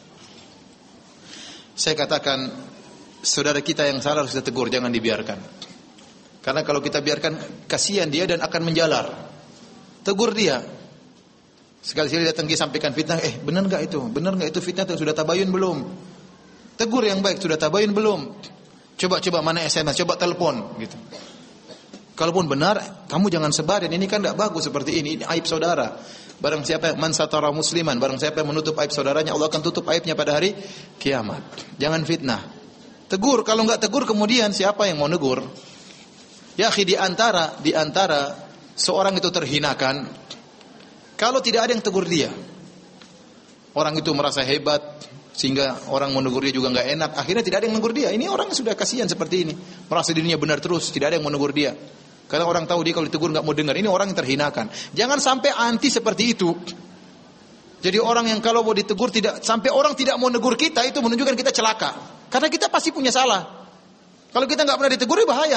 Saya katakan, saudara kita yang salah harus kita tegur, jangan dibiarkan. Karena kalau kita biarkan, kasihan dia dan akan menjalar. Tegur dia. Sekali-sekali datang dia sampaikan fitnah, eh benar enggak itu? Benar enggak itu fitnah? Sudah tabayun belum? Tegur yang baik, sudah tabayun belum? Coba-coba mana S M S, coba telepon gitu. Kalaupun benar, kamu jangan sebarin, ini kan enggak bagus seperti ini, ini aib saudara. Barang siapa man satara musliman, barang siapa yang menutup aib saudaranya, Allah akan tutup aibnya pada hari kiamat. Jangan fitnah. Tegur, kalau enggak tegur kemudian siapa yang mau negur? Ya akhi, di antara di antara seorang itu terhinakan kalau tidak ada yang tegur dia. Orang itu merasa hebat sehingga orang menegur dia juga enggak enak, akhirnya tidak ada yang menegur dia. Ini orang sudah kasihan seperti ini, merasa dirinya benar terus, tidak ada yang menegur dia. Karena orang tahu dia kalau ditegur enggak mau dengar. Ini orang yang terhinakan. Jangan sampai anti seperti itu. Jadi orang yang kalau mau ditegur tidak sampai orang tidak mau negur kita, itu menunjukkan kita celaka. Karena kita pasti punya salah. Kalau kita enggak pernah ditegur, bahaya.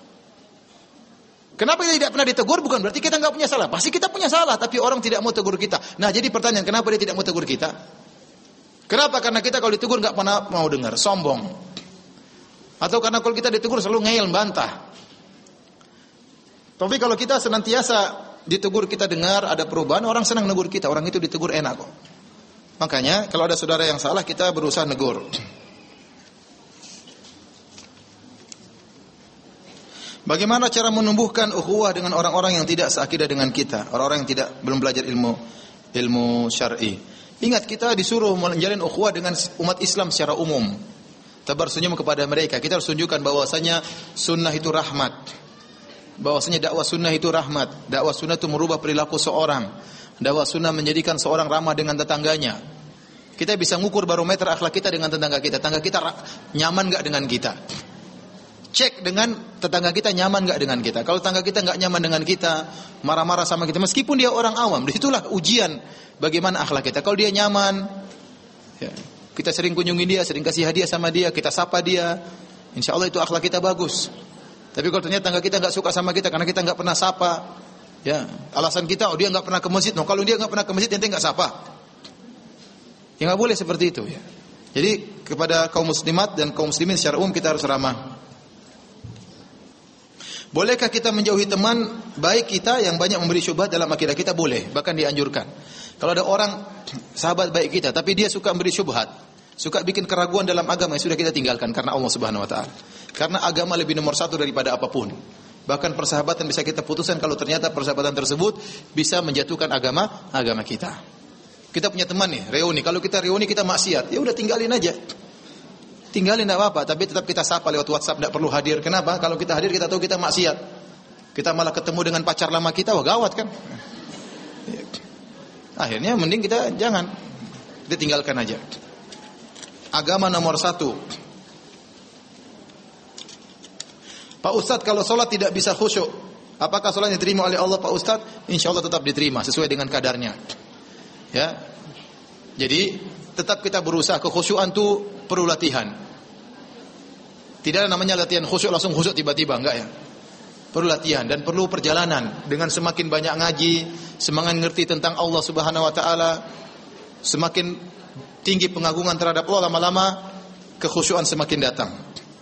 Kenapa kita tidak pernah ditegur? Bukan berarti kita enggak punya salah. Pasti kita punya salah, tapi orang tidak mau tegur kita. Nah, jadi pertanyaan, kenapa dia tidak mau tegur kita? Kenapa? Karena kita kalau ditegur enggak pernah mau dengar, sombong. Atau karena kalau kita ditegur selalu ngeyel, bantah. Tapi kalau kita senantiasa ditegur kita dengar, ada perubahan, orang senang negur kita, orang itu ditegur enak kok. Makanya kalau ada saudara yang salah, kita berusaha negur. Bagaimana cara menumbuhkan ukhuwah dengan orang-orang yang tidak seakidah dengan kita, orang-orang yang tidak belum belajar ilmu ilmu syar'i. Ingat, kita disuruh menjalin ukhuwah dengan umat Islam secara umum. Tabar senyum kepada mereka. Kita harus tunjukkan bahwasanya sunnah itu rahmat. Bahwasanya dakwah sunnah itu rahmat. Dakwah sunnah itu merubah perilaku seorang. Dakwah sunnah menjadikan seorang ramah dengan tetangganya. Kita bisa ngukur barometer akhlak kita dengan tetangga kita. Tetangga kita nyaman enggak dengan kita? Cek dengan tetangga kita nyaman enggak dengan kita. Kalau tetangga kita enggak nyaman dengan kita, marah-marah sama kita, meskipun dia orang awam, disitulah ujian bagaimana akhlak kita. Kalau dia nyaman, ya, kita sering kunjungi dia, sering kasih hadiah sama dia, kita sapa dia, insya Allah itu akhlak kita bagus. Tapi kalau ternyata tetangga kita enggak suka sama kita karena kita enggak pernah sapa, ya, alasan kita, oh dia enggak pernah ke masjid. No, kalau dia enggak pernah ke masjid, ente enggak sapa. Ya enggak boleh seperti itu, ya. Jadi kepada kaum muslimat dan kaum muslimin secara umum kita harus ramah. Bolehkah kita menjauhi teman baik kita yang banyak memberi syubhat dalam akidah kita? Boleh, bahkan dianjurkan. Kalau ada orang sahabat baik kita, tapi dia suka memberi syubhat, suka bikin keraguan dalam agama, yang sudah kita tinggalkan karena Allah Subhanahu Wa Taala. Karena agama lebih nomor satu daripada apapun. Bahkan persahabatan bisa kita putuskan kalau ternyata persahabatan tersebut bisa menjatuhkan agama agama kita. Kita punya teman nih, reuni. Kalau kita reuni kita maksiat, ya udah tinggalin aja. Tinggalin enggak apa-apa, tapi tetap kita sapa lewat WhatsApp, enggak perlu hadir. Kenapa? Kalau kita hadir kita tahu kita maksiat. Kita malah ketemu dengan pacar lama kita, wah gawat kan? Akhirnya mending kita jangan, kita tinggalkan aja. Agama nomor satu. Pak Ustadz, kalau sholat tidak bisa khusyuk, apakah sholatnya diterima oleh Allah Pak Ustadz? Insya Allah tetap diterima sesuai dengan kadarnya. Ya, jadi tetap kita berusaha. Kekhusyuan itu perlu latihan. Tidak ada namanya latihan khusyuk langsung khusyuk tiba-tiba, enggak ya. Perlu latihan dan perlu perjalanan. Dengan semakin banyak ngaji, semakin ngerti tentang Allah Subhanahu wa taala, semakin tinggi pengagungan terhadap Allah, lama-lama kekhusyuan semakin datang.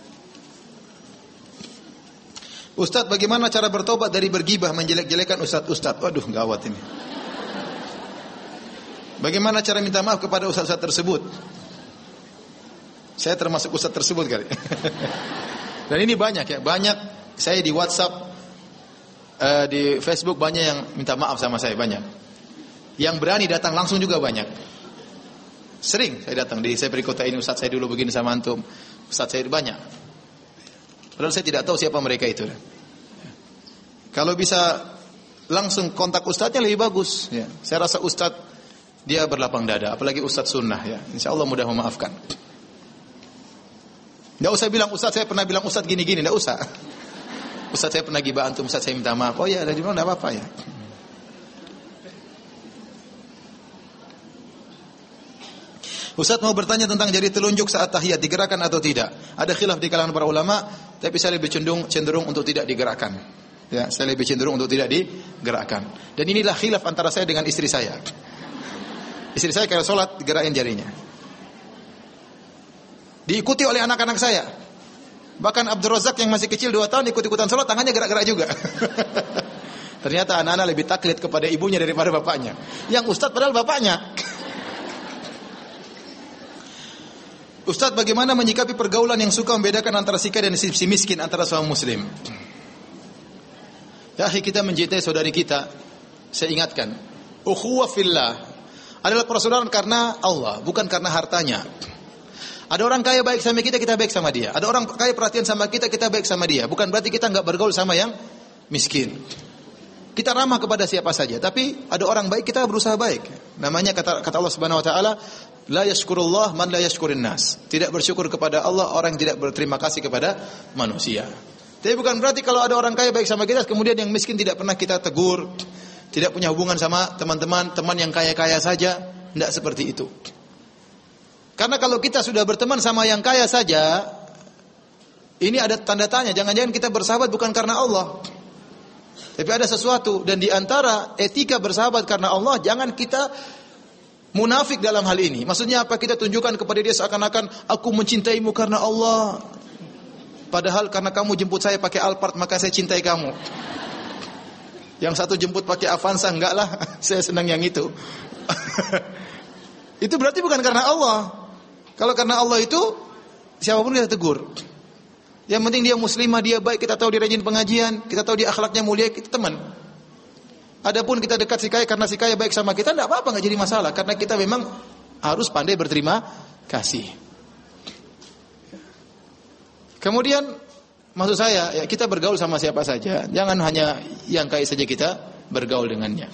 Ustaz, bagaimana cara bertobat dari bergibah, menjelek-jelekan ustaz-ustaz? Waduh, gawat ini. Bagaimana cara minta maaf kepada ustaz-ustaz tersebut? Saya termasuk ustaz tersebut kali. Dan ini banyak ya, banyak. Saya di WhatsApp, uh, di Facebook banyak yang minta maaf sama saya, banyak. Yang berani datang langsung juga banyak. Sering saya datang, di saya beri kota ini, ustaz saya dulu begini sama antum, ustaz saya banyak. Padahal saya tidak tahu siapa mereka itu. Kalau bisa langsung kontak ustaznya lebih bagus. Ya. Saya rasa ustaz dia berlapang dada, apalagi ustaz sunnah. Ya. Insya Allah mudah memaafkan. Tidak usah bilang ustaz saya pernah bilang ustaz gini-gini, tidak usah. Ustaz saya pernah gibah antum, ustaz saya minta maaf. Oh ya, dari mana, tidak apa-apa ya. Ustaz mau bertanya tentang jari telunjuk saat tahiyat, digerakkan atau tidak? Ada khilaf di kalangan para ulama, tapi saya lebih cenderung cenderung untuk tidak digerakkan. Ya, saya lebih cenderung untuk tidak digerakkan. Dan inilah khilaf antara saya dengan istri saya. Istri saya kalau sholat digerakin jarinya. Diikuti oleh anak-anak saya. Bahkan Abdul Razak yang masih kecil dua tahun ikut-ikutan sholat, tangannya gerak-gerak juga. Ternyata anak-anak lebih taklid kepada ibunya daripada bapaknya. Yang ustaz padahal bapaknya. Ustaz, bagaimana menyikapi pergaulan yang suka membedakan antara si kaya dan si miskin antara seorang muslim? Ya, kita mencintai saudari kita. Saya ingatkan, ukhuwah fillah adalah persaudaraan karena Allah, bukan karena hartanya. Ada orang kaya baik sama kita, kita baik sama dia. Ada orang kaya perhatian sama kita, kita baik sama dia. Bukan berarti kita enggak bergaul sama yang miskin. Kita ramah kepada siapa saja, tapi ada orang baik kita berusaha baik. Namanya kata kata Allah Subhanahu wa taala, la yashkurullah man la yashkurin nas. Tidak bersyukur kepada Allah orang yang tidak berterima kasih kepada manusia. Tapi bukan berarti kalau ada orang kaya baik sama kita, kemudian yang miskin tidak pernah kita tegur, tidak punya hubungan sama teman-teman, teman yang kaya-kaya saja. Tidak seperti itu. Karena kalau kita sudah berteman sama yang kaya saja, ini ada tanda tanya. Jangan-jangan kita bersahabat bukan karena Allah, tapi ada sesuatu. Dan di antara etika bersahabat karena Allah, jangan kita munafik dalam hal ini. Maksudnya apa? Kita tunjukkan kepada dia seakan-akan aku mencintaimu karena Allah. Padahal karena kamu jemput saya pakai Alphard, maka saya cintai kamu. Yang satu jemput pakai Avanza, enggak lah, saya senang yang itu. Itu berarti bukan karena Allah. Kalau karena Allah itu, siapapun kita tegur. Yang penting dia muslimah, dia baik, kita tahu dia rajin pengajian, kita tahu dia akhlaknya mulia, kita teman. Adapun kita dekat si kaya karena si kaya baik sama kita, tidak apa-apa, nggak jadi masalah. Karena kita memang harus pandai berterima kasih. Kemudian, maksud saya, ya, kita bergaul sama siapa saja. Jangan hanya yang kaya saja kita bergaul dengannya.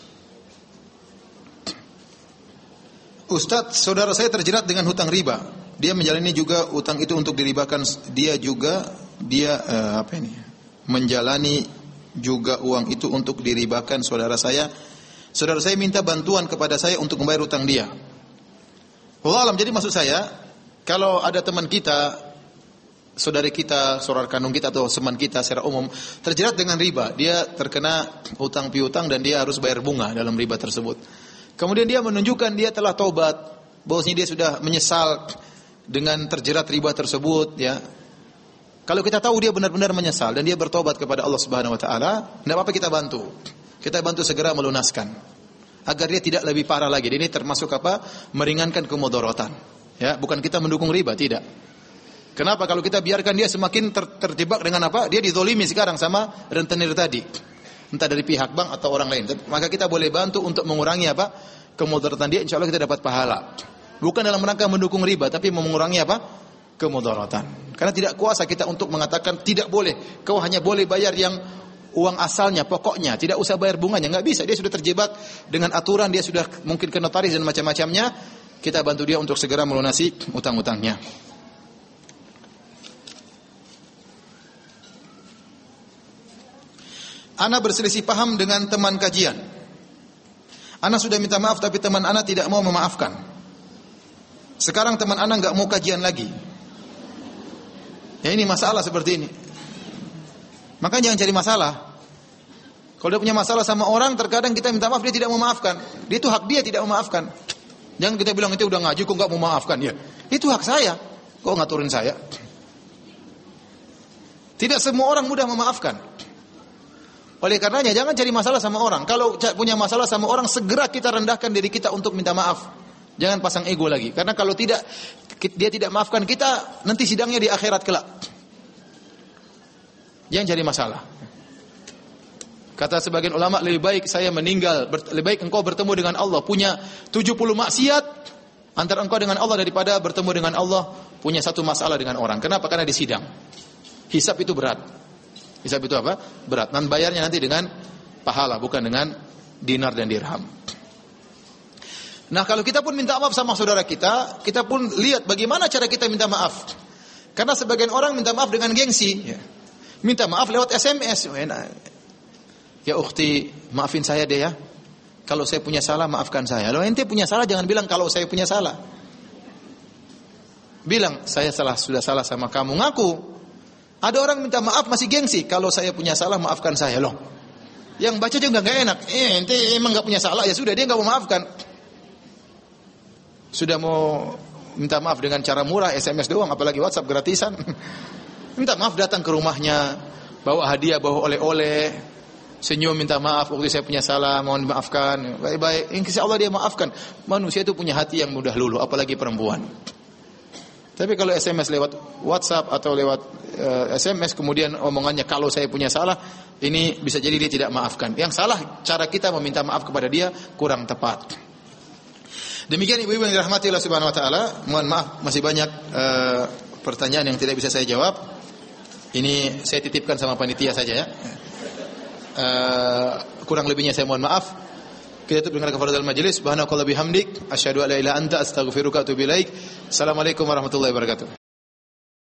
Ustadz, saudara saya terjerat dengan hutang riba. Dia menjalani juga hutang itu untuk diribakan. Dia juga, dia uh, apa ini? Menjalani juga uang itu untuk diribakan saudara saya. Saudara saya minta bantuan kepada saya untuk membayar hutang dia. Wallahu alam, jadi maksud saya, kalau ada teman kita, saudari kita, saudara kandung kita atau teman kita secara umum terjerat dengan riba, dia terkena hutang piutang dan dia harus bayar bunga dalam riba tersebut. Kemudian dia menunjukkan dia telah taubat, bahwasanya dia sudah menyesal dengan terjerat riba tersebut, ya. Kalau kita tahu dia benar-benar menyesal dan dia bertobat kepada Allah Subhanahu wa taala, tidak apa-apa kita bantu. Kita bantu segera melunaskan agar dia tidak lebih parah lagi. Ini termasuk apa? Meringankan kemudaratan. Ya, bukan kita mendukung riba, tidak. Kenapa? Kalau kita biarkan dia semakin ter terjebak dengan apa? Dia dizolimi sekarang sama rentenir tadi. Entah dari pihak bank atau orang lain. Maka kita boleh bantu untuk mengurangi apa? Kemudaratan dia, insya Allah kita dapat pahala. Bukan dalam rangka mendukung riba, tapi mengurangi apa? Kemudaratan. Karena tidak kuasa kita untuk mengatakan tidak boleh. Kau hanya boleh bayar yang uang asalnya, pokoknya, tidak usah bayar bunganya, nggak bisa. Dia sudah terjebak dengan aturan, dia sudah mungkin ke notaris dan macam-macamnya. Kita bantu dia untuk segera melunasi utang-utangnya. Ana berselisih paham dengan teman kajian. Ana sudah minta maaf tapi teman ana tidak mau memaafkan. Sekarang teman ana nggak mau kajian lagi. Ya ini masalah seperti ini. Makanya jangan cari masalah. Kalau dia punya masalah sama orang, terkadang kita minta maaf, dia tidak mau maafkan. Dia itu hak dia tidak mau maafkan. Jangan kita bilang itu udah ngaji kok nggak mau maafkan ya. Itu hak saya. Kok ngaturin saya? Tidak semua orang mudah memaafkan. Oleh karenanya jangan cari masalah sama orang. Kalau punya masalah sama orang, segera kita rendahkan diri kita untuk minta maaf. Jangan pasang ego lagi. Karena kalau tidak, dia tidak maafkan kita, nanti sidangnya di akhirat kelak. Jangan cari masalah. Kata sebagian ulama, lebih baik saya meninggal, lebih baik engkau bertemu dengan Allah punya tujuh puluh maksiat antara engkau dengan Allah daripada bertemu dengan Allah punya satu masalah dengan orang. Kenapa? Karena di sidang. Hisab itu berat. Hisab itu apa? Berat. Dan bayarnya nanti dengan pahala, bukan dengan dinar dan dirham. Nah, kalau kita pun minta maaf sama saudara kita, kita pun lihat bagaimana cara kita minta maaf. Karena sebagian orang minta maaf dengan gengsi. Ya. Minta maaf lewat S M S. Ya ukhti, maafin saya deh ya. Kalau saya punya salah, maafkan saya. Kalau ente punya salah, jangan bilang kalau saya punya salah. Bilang, saya salah, sudah salah sama kamu. Ngaku. Ada orang minta maaf masih gengsi. Kalau saya punya salah, maafkan saya. Loh, yang baca juga gak enak. Eh, ente emang gak punya salah, ya sudah, dia gak mau maafkan. Sudah mau minta maaf dengan cara murah, S M S doang, apalagi WhatsApp gratisan. Minta maaf, datang ke rumahnya, bawa hadiah, bawa oleh-oleh, senyum minta maaf, waktu saya punya salah, mohon dimaafkan. Baik-baik, insya Allah dia maafkan. Manusia itu punya hati yang mudah luluh, apalagi perempuan. Tapi kalau S M S lewat WhatsApp atau lewat uh, S M S kemudian omongannya kalau saya punya salah, ini bisa jadi dia tidak maafkan. Yang salah cara kita meminta maaf kepada dia kurang tepat. Demikian ibu-ibu yang dirahmati Allah Subhanahu wa taala, mohon maaf masih banyak uh, pertanyaan yang tidak bisa saya jawab. Ini saya titipkan sama panitia saja ya. Uh, kurang lebihnya saya mohon maaf. Kita tutup dengan kafaratul majelis. Subhanakallah bihamdik, asyhadu an la ilaha illa anta, astaghfiruka wa atubu ilaik. Assalamualaikum warahmatullahi wabarakatuh.